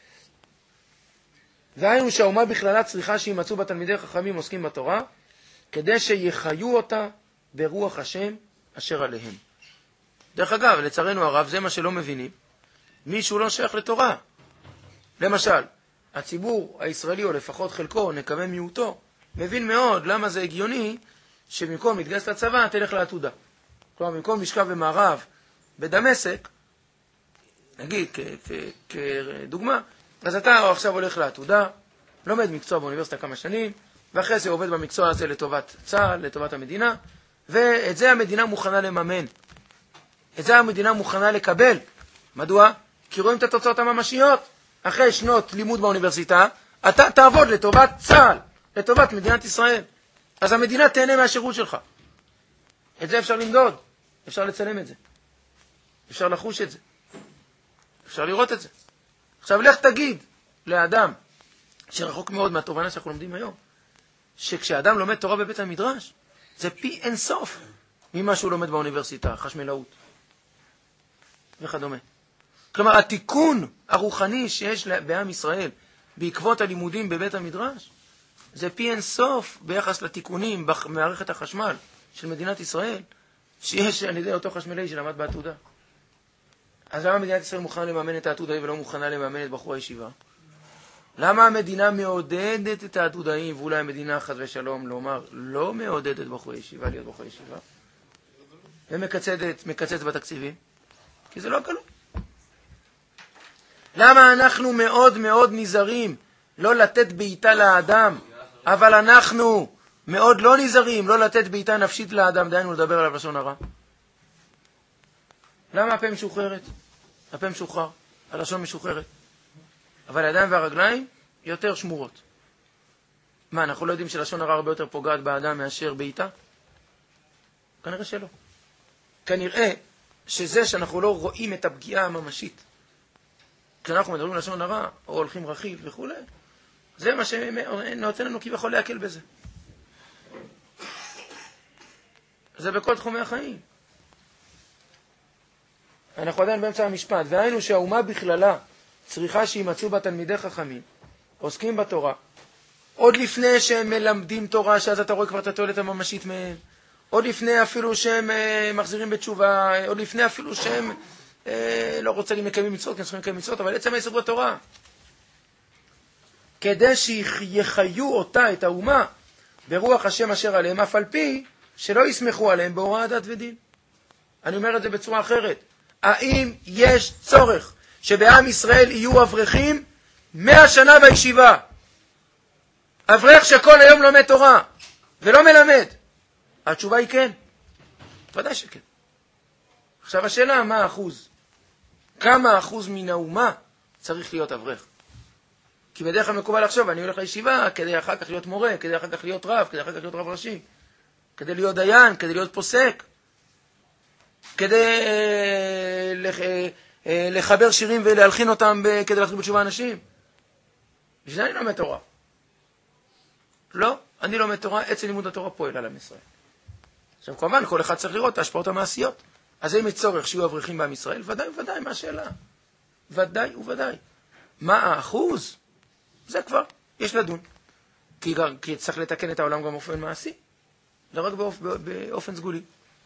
והיינו שהאומה בכללה צריכה שימצאו בתלמידי חכמים עוסקים בתורה, כדי שיחיו אותה ברוח השם אשר עליהם. דרך אגב, לצערנו הרב, זה מה שלא מבינים. מישהו לא שייך לתורה. למשל, הציבור הישראלי, או לפחות חלקו, נקווה מיעוטו, מבין מאוד למה זה הגיוני שבמקום להתגייס לצבא, תלך לעתודה. כלומר, במקום לשכב במערב בדמשק, נגיד כדוגמה, אז אתה עכשיו הולך לעתודה, לומד מקצוע באוניברסיטה כמה שנים, ואחרי זה עובד במקצוע הזה לטובת צה"ל, לטובת המדינה, ואת זה המדינה מוכנה לממן. את זה המדינה מוכנה לקבל. מדוע? כי רואים את התוצאות הממשיות. אחרי שנות לימוד באוניברסיטה, אתה תעבוד לטובת צה"ל, לטובת מדינת ישראל. אז המדינה תהנה מהשירות שלך. את זה אפשר למדוד, אפשר לצלם את זה. אפשר לחוש את זה. אפשר לראות את זה. עכשיו לך תגיד לאדם שרחוק מאוד מהתובנה שאנחנו לומדים היום, שכשאדם לומד תורה בבית המדרש, זה פי אין סוף ממה שהוא לומד באוניברסיטה, חשמלאות וכדומה. כלומר, התיקון הרוחני שיש בעם ישראל בעקבות הלימודים בבית המדרש, זה פי אין סוף ביחס לתיקונים במערכת החשמל של מדינת ישראל, שיש על ידי אותו חשמלאי שלמד בעתודה. אז למה מדינת ישראל מוכנה לממן את העתודאי ולא מוכנה לממן את בחורי הישיבה? למה המדינה מעודדת את העתודאים, ואולי המדינה חס ושלום לומר לא מעודדת בחורי ישיבה להיות בחורי ישיבה, ומקצצת מקצצת בתקציבים? כי זה לא כלום. למה אנחנו מאוד מאוד נזהרים לא לתת בעיטה לאדם, אבל אנחנו מאוד לא נזהרים לא לתת בעיטה נפשית לאדם, דיינו לדבר עליו לשון הרע? למה הפה משוחררת? הפה משוחרר, הלשון משוחררת. אבל הידיים והרגליים יותר שמורות. מה, אנחנו לא יודעים שלשון הרע הרבה יותר פוגעת באדם מאשר בעיטה? כנראה שלא. כנראה שזה שאנחנו לא רואים את הפגיעה הממשית, כשאנחנו מדברים לשון הרע, או הולכים רכיל וכו', זה מה שנותן לנו כביכול להקל בזה. זה בכל תחומי החיים. אנחנו עדיין באמצע המשפט, והיינו שהאומה בכללה צריכה שימצאו בה תלמידי חכמים, עוסקים בתורה, עוד לפני שהם מלמדים תורה, שאז אתה רואה כבר את התועלת הממשית מהם, עוד לפני אפילו שהם אה, מחזירים בתשובה, עוד לפני אפילו שהם אה, לא רוצה לקיים מצוות, כי הם צריכים לקיים מצוות, אבל עצם העיסוק בתורה. כדי שיחיו אותה, את האומה, ברוח השם אשר עליהם, אף על פי שלא יסמכו עליהם בהוראת דת ודין. אני אומר את זה בצורה אחרת. האם יש צורך שבעם ישראל יהיו אברכים מאה שנה בישיבה? אברך שכל היום לומד תורה ולא מלמד? התשובה היא כן. ודאי שכן. עכשיו השאלה, מה האחוז? כמה אחוז מן האומה צריך להיות אברך? כי בדרך כלל מקובל לחשוב, אני הולך לישיבה כדי אחר כך להיות מורה, כדי אחר כך להיות רב, כדי אחר כך להיות רב ראשי, כדי להיות דיין, כדי להיות פוסק, כדי אה, לח, אה, אה, לחבר שירים ולהלחין אותם ב, כדי להחזיר בתשובה אנשים. בשביל אני לומד תורה. לא, אני לומד תורה, עצם לימוד התורה פועל על עם ישראל. עכשיו כמובן כל אחד צריך לראות את ההשפעות המעשיות. אז אם יש צורך שיהיו אברכים בעם ישראל, ודאי ודאי, מה השאלה? ודאי וודאי. מה האחוז? זה כבר, יש לדון. כי, כי צריך לתקן את העולם גם באופן מעשי, לא רק באופ, באופן סגולי.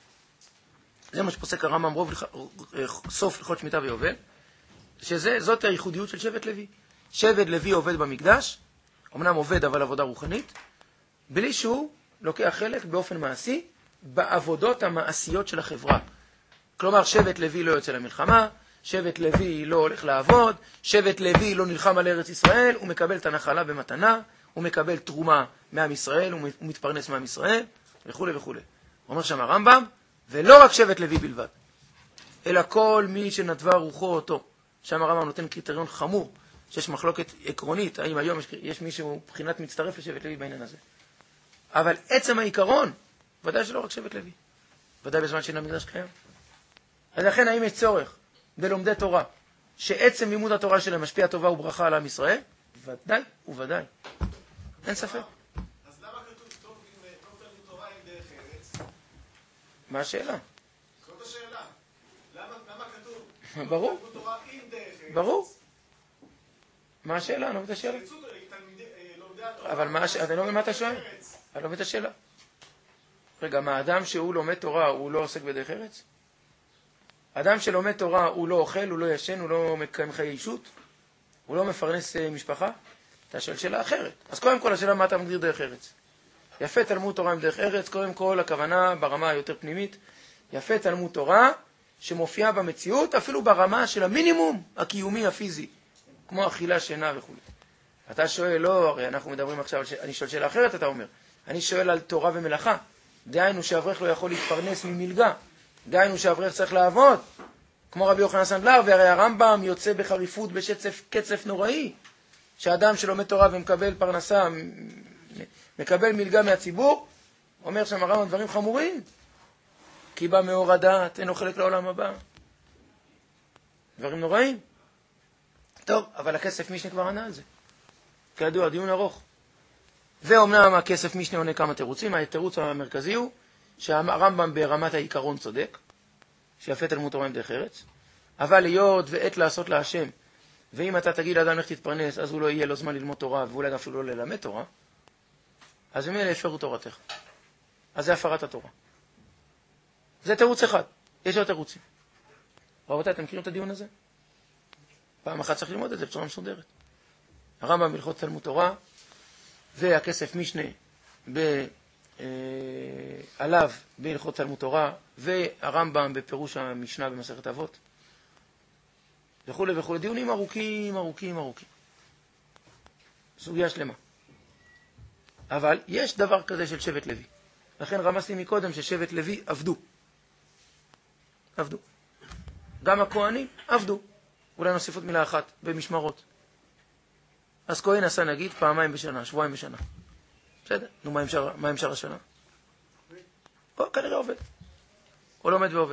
זה מה שפוסק הרמב"ם רוב סוף הלכות שמיטה ויובל, שזאת הייחודיות של שבט לוי. שבט לוי עובד במקדש, אמנם עובד אבל עבודה רוחנית, בלי שהוא לוקח חלק באופן מעשי בעבודות המעשיות של החברה. כלומר, שבט לוי לא יוצא למלחמה, שבט לוי לא הולך לעבוד, שבט לוי לא נלחם על ארץ ישראל, הוא מקבל את הנחלה במתנה, הוא מקבל תרומה מעם ישראל, הוא מתפרנס מעם ישראל, וכו' וכו'. אומר שם הרמב"ם, ולא רק שבט לוי בלבד, אלא כל מי שנדבה רוחו אותו. שם הרמב"ם נותן קריטריון חמור, שיש מחלוקת עקרונית, האם היום יש, יש מישהו מבחינת מצטרף לשבט לוי בעניין הזה. אבל עצם העיקרון, ודאי שלא רק שבט לוי, ודאי בזמן שאין המקדש קיים. אז לכן האם יש צורך בלומדי תורה, שעצם לימוד התורה שלהם משפיע טובה וברכה על עם ישראל? ודאי וודאי. אין ספק. אז למה כתוב טוב תלמוד תורה עם דרך ארץ? מה השאלה? זאת השאלה. למה, למה כתוב ברור, תלמוד תורה עם דרך ארץ. ברור. מה השאלה? אני לא מבין את השאלה. שיצאו תלמידי, אה, לומדי התורה. אבל מה, אני לא מבין מה אתה שואל. אני לא מבין את השאלה. רגע, מה, אדם שהוא לומד תורה, הוא לא עוסק בדרך ארץ? אדם שלומד תורה, הוא לא אוכל, הוא לא ישן, הוא לא מקיים חיי אישות? הוא לא מפרנס אה, משפחה? אתה שואל שאלה אחרת. אז קודם כל השאלה מה אתה מגדיר דרך ארץ. יפה תלמוד תורה עם דרך ארץ, קודם כל הכוונה ברמה היותר פנימית, יפה תלמוד תורה שמופיעה במציאות, אפילו ברמה של המינימום הקיומי הפיזי, כמו אכילה, שינה וכו'. אתה שואל, לא, הרי אנחנו מדברים עכשיו, אני שואל שאלה אחרת, אתה אומר. אני שואל על תורה ומלאכה. דהיינו שאברך לא יכול להתפרנס ממלגה. דהיינו שאברך צריך לעבוד. כמו רבי יוחנן סנדלר, והרי הרמב"ם יוצא בחריפות בשצף קצף נוראי. שאדם שלומד תורה ומקבל פרנסה, מקבל מלגה מהציבור, אומר שם הרמב"ם דברים חמורים. כי בא מאור הדעת, אינו חלק לעולם הבא. דברים נוראים. טוב, אבל הכסף משנה כבר ענה על זה. כידוע, דיון ארוך. ואומנם הכסף משנה עונה כמה תירוצים. התירוץ המרכזי הוא שהרמב"ם ברמת העיקרון צודק, שיפה תלמוד תורה עם דרך ארץ, אבל להיות ועת לעשות להשם, ואם אתה תגיד לאדם איך תתפרנס, אז הוא לא יהיה לו זמן ללמוד תורה, ואולי אפילו לא ללמד תורה, אז הם אלה הפרו תורתך. אז זה הפרת התורה. זה תירוץ אחד. יש עוד תירוצים. רבותיי, אתם מכירים את הדיון הזה? פעם אחת צריך ללמוד את זה בצורה מסודרת. הרמב"ם בהלכות תלמוד תורה, והכסף משנה ב, אה, עליו בהלכות תלמוד תורה, והרמב"ם בפירוש המשנה במסכת אבות, וכו' וכו'. דיונים ארוכים, ארוכים, ארוכים. סוגיה שלמה. אבל יש דבר כזה של שבט לוי. לכן רמזתי מקודם ששבט לוי עבדו. עבדו. גם הכהנים עבדו. אולי נוסיף עוד מילה אחת, במשמרות. אז כהן עשה נגיד פעמיים בשנה, שבועיים בשנה. בסדר? נו, מה עם שאר, מה עם שאר השנה? או, כנראה עובד. או לומד ועובד.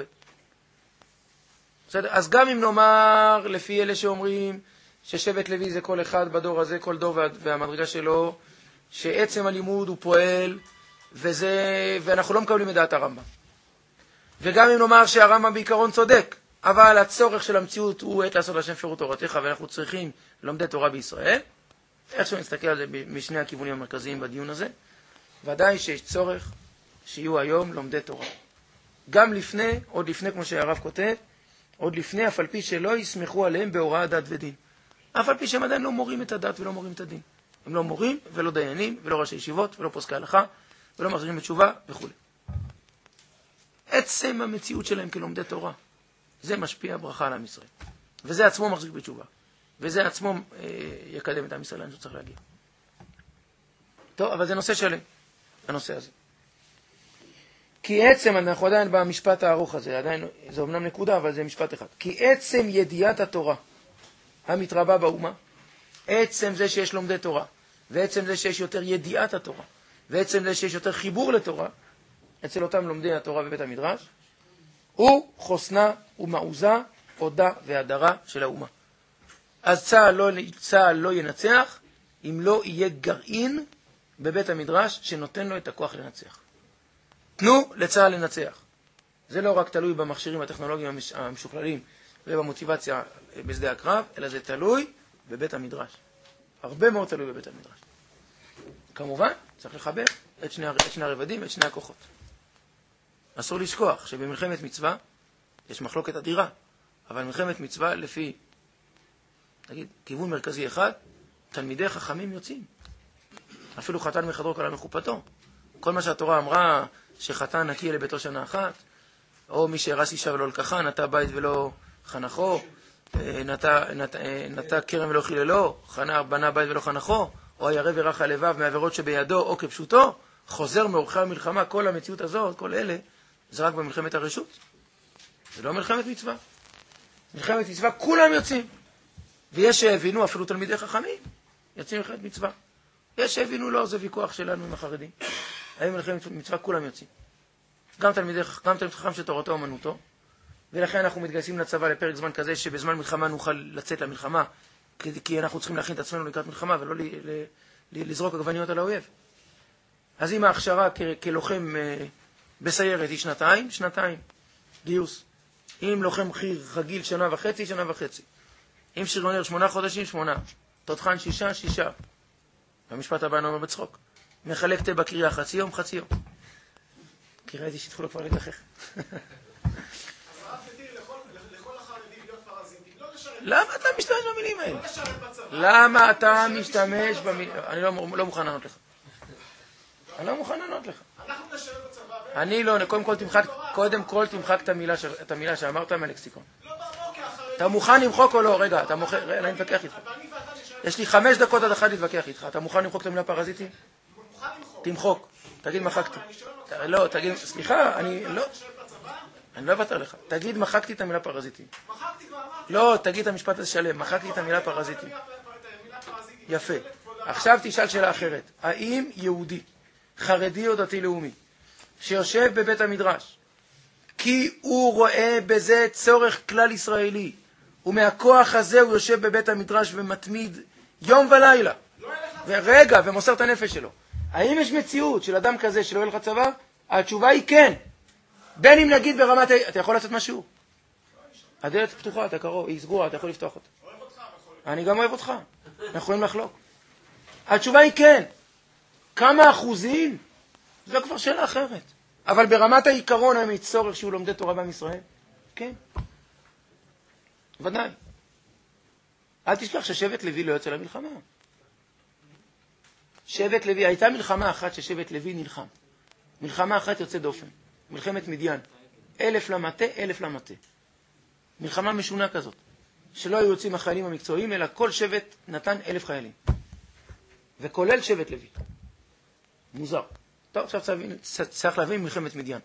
בסדר? אז גם אם נאמר, לפי אלה שאומרים ששבט לוי זה כל אחד בדור הזה, כל דור והמדרגה שלו, שעצם הלימוד הוא פועל, וזה, ואנחנו לא מקבלים את דעת הרמב"ם. וגם אם נאמר שהרמב"ם בעיקרון צודק, אבל הצורך של המציאות הוא עת לעשות לשם פירוט תורתך, ואנחנו צריכים לומדי תורה בישראל, איך שנסתכל על זה משני הכיוונים המרכזיים בדיון הזה, ודאי שיש צורך שיהיו היום לומדי תורה. גם לפני, עוד לפני, כמו שהרב כותב, עוד לפני, אף על פי שלא יסמכו עליהם בהוראה דת ודין. אף על פי שהם עדיין לא מורים את הדת ולא מורים את הדין. הם לא מורים ולא דיינים ולא ראשי ישיבות ולא פוסקי הלכה ולא מחזירים בתשובה וכו'. עצם המציאות שלהם כלומדי תורה, זה משפיע ברכה על עם ישראל. וזה עצמו מחזיק בתשובה. וזה עצמו אה, יקדם את עם ישראל לאן שצריך להגיע. טוב, אבל זה נושא שלם, הנושא הזה. כי עצם, אנחנו עדיין במשפט הארוך הזה, עדיין, זה אומנם נקודה, אבל זה משפט אחד. כי עצם ידיעת התורה המתרבה באומה, עצם זה שיש לומדי תורה, ועצם זה שיש יותר ידיעת התורה, ועצם זה שיש יותר חיבור לתורה, אצל אותם לומדי התורה בבית המדרש, הוא חוסנה ומעוזה, הודה והדרה של האומה. אז צה"ל לא, צה"ל לא ינצח אם לא יהיה גרעין בבית המדרש שנותן לו את הכוח לנצח. תנו לצה"ל לנצח. זה לא רק תלוי במכשירים הטכנולוגיים המשוכללים ובמוטיבציה בשדה הקרב, אלא זה תלוי בבית המדרש. הרבה מאוד תלוי בבית המדרש. כמובן, צריך לחבר את שני, את שני הרבדים, את שני הכוחות. אסור לשכוח שבמלחמת מצווה יש מחלוקת אדירה, אבל מלחמת מצווה לפי, נגיד, כיוון מרכזי אחד, תלמידי חכמים יוצאים. אפילו חתן מחדרו קלה מחופתו. כל מה שהתורה אמרה, שחתן נקי לביתו שנה אחת, או מי שהרס אישה ולא לקחה, נטע בית ולא חנכו, נטע, נטע, נטע כרם ולא חיללו, חנה, בנה בית ולא חנכו, או הירא ורך הלבב מעבירות שבידו, או כפשוטו, חוזר מאורחי המלחמה. כל המציאות הזאת, כל אלה, זה רק במלחמת הרשות. זה לא מלחמת מצווה. מלחמת מצווה כולם יוצאים. ויש שהבינו, אפילו תלמידי חכמים, יוצאים מלחמת מצווה. יש שהבינו, לא, זה ויכוח שלנו עם החרדים. האם מלחמת מצווה כולם יוצאים. גם תלמידי, גם תלמיד חכם שתורתו אומנותו, ולכן אנחנו מתגייסים לצבא לפרק זמן כזה, שבזמן מלחמה נוכל לצאת למלחמה, כי, כי אנחנו צריכים להכין את עצמנו לקראת מלחמה, ולא ל, ל, ל, לזרוק עגבניות על האויב. אז אם ההכשרה כ, כלוחם אה, בסיירת היא שנתיים, שנתיים, גיוס. אם לוחם חי"ר רגיל שנה וחצי, שנה וחצי. אם שריונר שמונה חודשים, שמונה. תותחן שישה, שישה. במשפט הבא אני אומר בצחוק. מחלק תה בקריאה חצי יום, חצי יום. כי ראיתי שהתחילו כבר להתרחך. אז הרב מתיר לכל החרדים להיות פרזיטים, לא לשרת בצבא. למה אתה משתמש במילים האלה? לא לשרת בצבא. למה אתה משתמש במילים? אני לא מוכן לענות לך. אני לא מוכן לענות לך. אנחנו נשרת בצבא. אני לא, קודם כל תמחק, קודם כל תמחק את המילה שאמרת מהלקסיקון. לא בבוקר, החרדים. אתה מוכן למחוק או לא? רגע, אתה מוכן, אני מתווכח איתך. ואני ואתה נשרת. יש לי חמש דקות עד אחת להתווכח איתך. אתה מוכן למחוק את המילה פרזיטים? מוכן למחוק. תמחוק. תגיד מחקתי. אני שואל אותך. לא, תגיד, סליחה, אני לא, נשרת בצבא? אני לא אוותר לך. תגיד מחקתי את המילה פרזיטים. מחקתי כבר אמרתי. לא, תגיד את המשפט הזה שלם. מחקתי את המילה פרזיטים. המילה פרזיטים. יפה. עכשיו תשאל שאלה אחרת. האם יהודי, חרדי או דתי לאומי, שיושב בבית המדרש, כי הוא רואה בזה צורך כלל ישראלי, ומהכוח הזה הוא יושב בבית המדרש ומתמיד יום ולילה, ורגע, ומוסר את הנפש שלו. האם יש מציאות של אדם כזה שלא יהיה לך צבא? התשובה היא כן. בין אם נגיד ברמת... אתה יכול לצאת משהו? הדלת פתוחה, אתה קרוב, היא סגורה, אתה יכול לפתוח אותה. אוהב אותך, יכול. אני גם אוהב אותך. אנחנו יכולים לחלוק. התשובה היא כן. כמה אחוזים? זו כבר שאלה אחרת. אבל ברמת העיקרון האם יש צורך שהוא לומדי תורה בעם ישראל? כן. ודאי. אל תשכח ששבט לוי לא יוצא למלחמה. שבט לוי, הייתה מלחמה אחת ששבט לוי נלחם. מלחמה אחת יוצא דופן. מלחמת מדיין. אלף למטה, אלף למטה. מלחמה משונה כזאת. שלא היו יוצאים החיילים המקצועיים, אלא כל שבט נתן אלף חיילים. וכולל שבט לוי. מוזר. טוב, עכשיו צריך להבין מלחמת מדיין.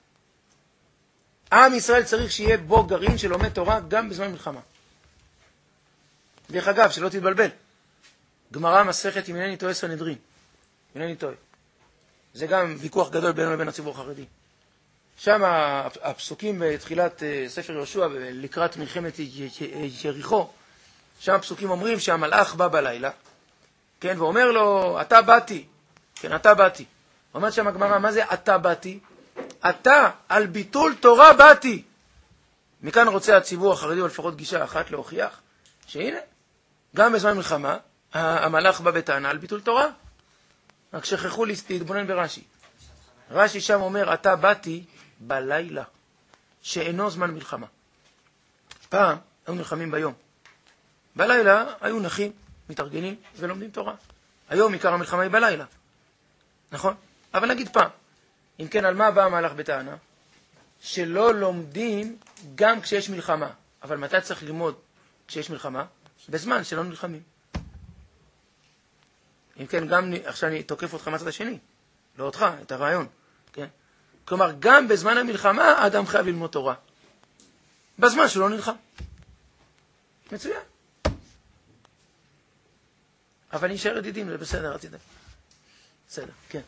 עם ישראל צריך שיהיה בו גרעין שלומד תורה גם בזמן מלחמה. דרך אגב, שלא תתבלבל. גמרא מסכת אם אינני טועה סנהדרין. אם אינני טועה. זה גם ויכוח גדול בינינו לבין הציבור החרדי. שם הפסוקים בתחילת ספר יהושע לקראת מלחמת יריחו, שם הפסוקים אומרים שהמלאך בא בלילה, כן, ואומר לו, אתה באתי, כן, אתה באתי. אומרת שם הגמרא, מה זה אתה באתי? אתה על ביטול תורה באתי. מכאן רוצה הציבור החרדי, ולפחות גישה אחת להוכיח, שהנה, גם בזמן מלחמה, המלאך בא בטענה על ביטול תורה. רק שכחו להתבונן ברש"י. רש"י שם אומר, אתה באתי בלילה, שאינו זמן מלחמה. פעם היו נלחמים ביום. בלילה היו נחים, מתארגנים ולומדים תורה. היום עיקר המלחמה היא בלילה. נכון? אבל נגיד פעם. אם כן, על מה בא המהלך בטענה? שלא לומדים גם כשיש מלחמה. אבל מתי צריך ללמוד כשיש מלחמה? בזמן שלא נלחמים. אם כן, גם עכשיו אני תוקף אותך מהצד השני. לא אותך, את הרעיון. כן? כלומר, גם בזמן המלחמה האדם חייב ללמוד תורה. בזמן שלא נלחם. מצוין. אבל נשאר ידידים, זה בסדר, רציתי. בסדר, כן.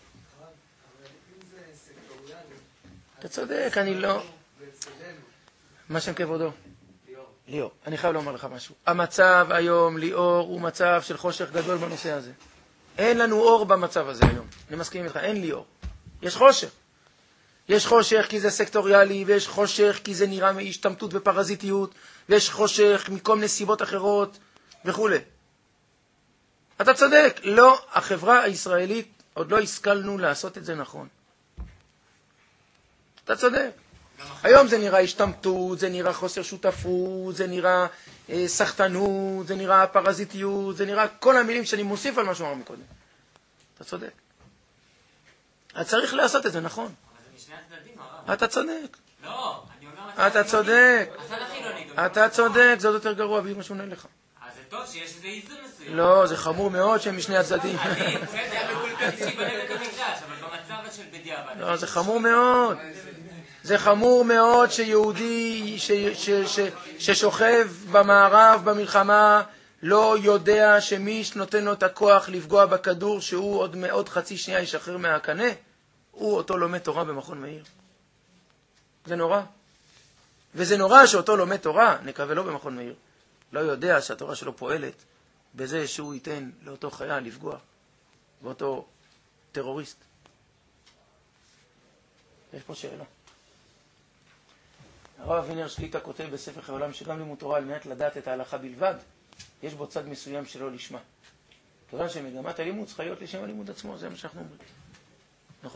אתה צודק, אני לא... מה שם כבודו? ליאור. אני חייב לומר לך משהו. המצב היום, ליאור, הוא מצב של חושך גדול בנושא הזה. אין לנו אור במצב הזה היום. אני מסכים איתך, אין לי אור. יש חושך. יש חושך כי זה סקטוריאלי, ויש חושך כי זה נראה מהשתמטות ופרזיטיות, ויש חושך מכל מיני סיבות אחרות וכו'. אתה צודק, לא, החברה הישראלית עוד לא השכלנו לעשות את זה נכון. אתה צודק. היום זה נראה השתמטות, זה נראה חוסר שותפות, זה נראה אה, סחטנות, זה נראה פרזיטיות, זה נראה כל המילים שאני מוסיף על מה שאומר מקודם. אתה צודק. אתה צריך לעשות את זה נכון. אבל זה משני הצדדים, הרב. אתה צודק. לא, אני אומר... אתה צודק. הצד החילוני. אתה צודק, זה עוד יותר גרוע, בדיוק מה שעונה לך. אז זה טוב שיש איזה איזון מסוים. לא, זה חמור מאוד שהם משני הצדדים. אני, בסדר, מקולקל שיבנה בית המקדש, אבל במצב של בדיעבד. לא, זה חמור מאוד. זה חמור מאוד שיהודי ש, ש, ש, ששוכב במערב במלחמה לא יודע שמי שנותן לו את הכוח לפגוע בכדור שהוא עוד מאוד חצי שנייה ישחרר מהקנה, הוא אותו לומד תורה במכון מאיר. זה נורא. וזה נורא שאותו לומד תורה, נקווה לא במכון מאיר, לא יודע שהתורה שלו פועלת בזה שהוא ייתן לאותו חייל לפגוע באותו טרוריסט. יש פה שאלה. הרב אבינר שליט"א כותב בספר חיי עולם שגם לימוד תורה על מנת לדעת את ההלכה בלבד, יש בו צד מסוים שלא לשמה. כיוון שמגמת הלימוד צריכה להיות לשם הלימוד עצמו, זה מה שאנחנו אומרים. נכון.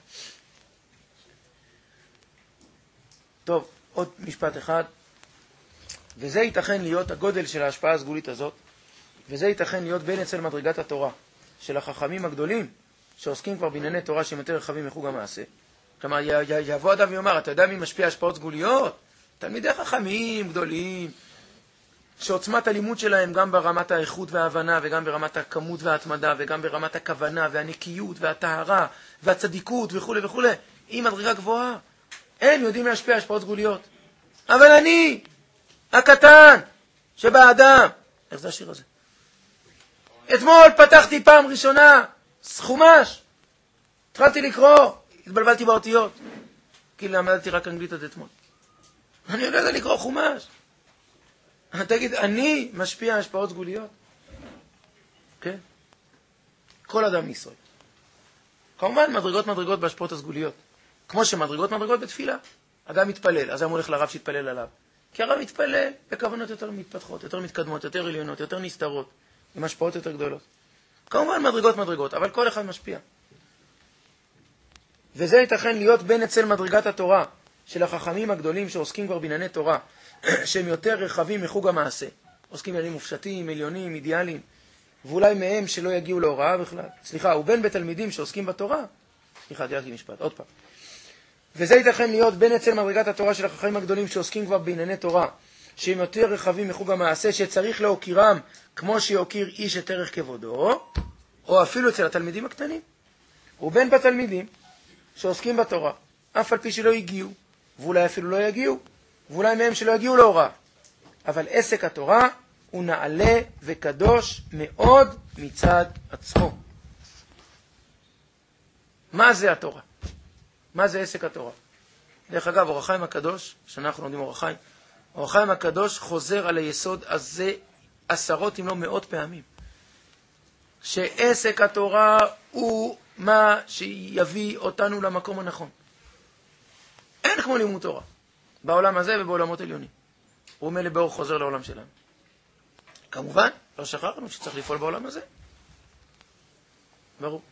טוב, עוד משפט אחד. וזה ייתכן להיות הגודל של ההשפעה הסגולית הזאת, וזה ייתכן להיות בין אצל מדרגת התורה של החכמים הגדולים שעוסקים כבר בענייני תורה שהם יותר רחבים מחוג המעשה. כלומר, יבוא אדם ויאמר, אתה יודע מי משפיע השפעות סגוליות? תלמידי חכמים גדולים, שעוצמת הלימוד שלהם גם ברמת האיכות וההבנה, וגם ברמת הכמות וההתמדה, וגם ברמת הכוונה והנקיות והטהרה והצדיקות וכו' וכו', היא מדרגה גבוהה. הם יודעים להשפיע השפעות סגוליות. אבל אני, הקטן, שבאדם, איך זה השיר הזה? אתמול פתחתי פעם ראשונה חומש, התחלתי לקרוא, התבלבלתי באותיות, כי למדתי רק אנגלית עד אתמול. אני לא יודע לקרוא חומש. תגיד, אני משפיע השפעות סגוליות? כן? כל אדם מישראל. כמובן, מדרגות מדרגות בהשפעות הסגוליות. כמו שמדרגות מדרגות בתפילה. אדם מתפלל, אז הוא הולך לרב שיתפלל עליו. כי הרב מתפלל בכוונות יותר מתפתחות, יותר מתקדמות, יותר עליונות, יותר נסתרות, עם השפעות יותר גדולות. כמובן, מדרגות מדרגות, אבל כל אחד משפיע. וזה ייתכן להיות בין אצל מדרגת התורה של החכמים הגדולים שעוסקים כבר בענייני תורה, שהם יותר רחבים מחוג המעשה. עוסקים בעניינים מופשטים, עליונים, אידיאליים, ואולי מהם שלא יגיעו להוראה בכלל. סליחה, ובין בתלמידים שעוסקים בתורה. סליחה, דייקתי משפט, עוד פעם. וזה ייתכן להיות בין אצל מדרגת התורה של החכמים הגדולים שעוסקים כבר בענייני תורה, שהם יותר רחבים מחוג המעשה, שצריך להוקירם כמו שיוקיר איש את ערך כבודו, או אפילו אצל התלמידים הקטנים. ובין בתלמידים שעוסקים בתורה, אף על פי שלא הגיעו, ואולי אפילו לא יגיעו, ואולי מהם שלא יגיעו להוראה. אבל עסק התורה הוא נעלה וקדוש מאוד מצד עצמו. מה זה התורה? מה זה עסק התורה? דרך אגב, אור החיים הקדוש, שאנחנו לומדים אור החיים, אור החיים הקדוש חוזר על היסוד הזה עשרות אם לא מאות פעמים. שעסק התורה הוא מה שיביא אותנו למקום הנכון. אין כמו לימוד תורה. בעולם הזה ובעולמות עליונים. הוא מלא באור חוזר לעולם שלנו. כמובן, לא שכחנו שצריך לפעול בעולם הזה. ברור.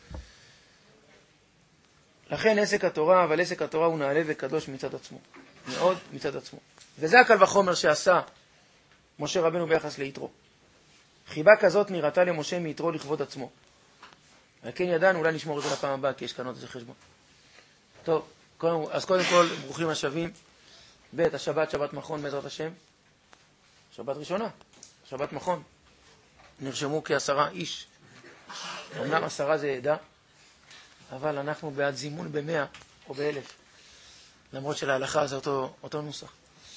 לכן עסק התורה, אבל עסק התורה הוא נעלה וקדוש מצד עצמו. מאוד מצד עצמו. וזה הקל וחומר שעשה משה רבנו ביחס ליתרו. חיבה כזאת נראתה למשה מיתרו לכבוד עצמו. וכן ידענו, אולי נשמור את זה לפעם הבאה, כי יש כאן עוד איזה חשבון. טוב, אז קודם כל, ברוכים השבים. ב' השבת, שבת מכון בעזרת השם. שבת ראשונה, שבת מכון. נרשמו כעשרה איש. אמנם עשרה זה עדה, אבל אנחנו בעד זימון במאה או באלף. למרות שלהלכה זה אותו, אותו נוסח.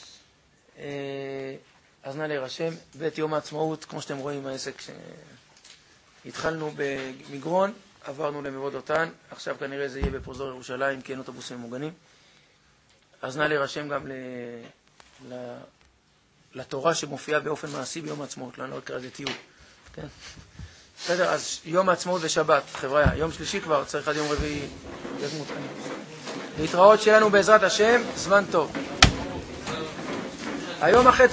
אז נא להירשם. ב' יום העצמאות, כמו שאתם רואים, העסק שהתחלנו במגרון, עברנו למבוא דותן, עכשיו כנראה זה יהיה בפרוזדור ירושלים, כי אין אוטובוסים מוגנים. אז נא להירשם גם ל... ל... לתורה שמופיעה באופן מעשי ביום העצמאות, לא נקרא זה טיול. כן? בסדר, אז יום העצמאות ושבת, חבר'ה, יום שלישי כבר, צריך עד יום רביעי להיות מותקנים. להתראות שלנו בעזרת השם, זמן טוב. היום אחרי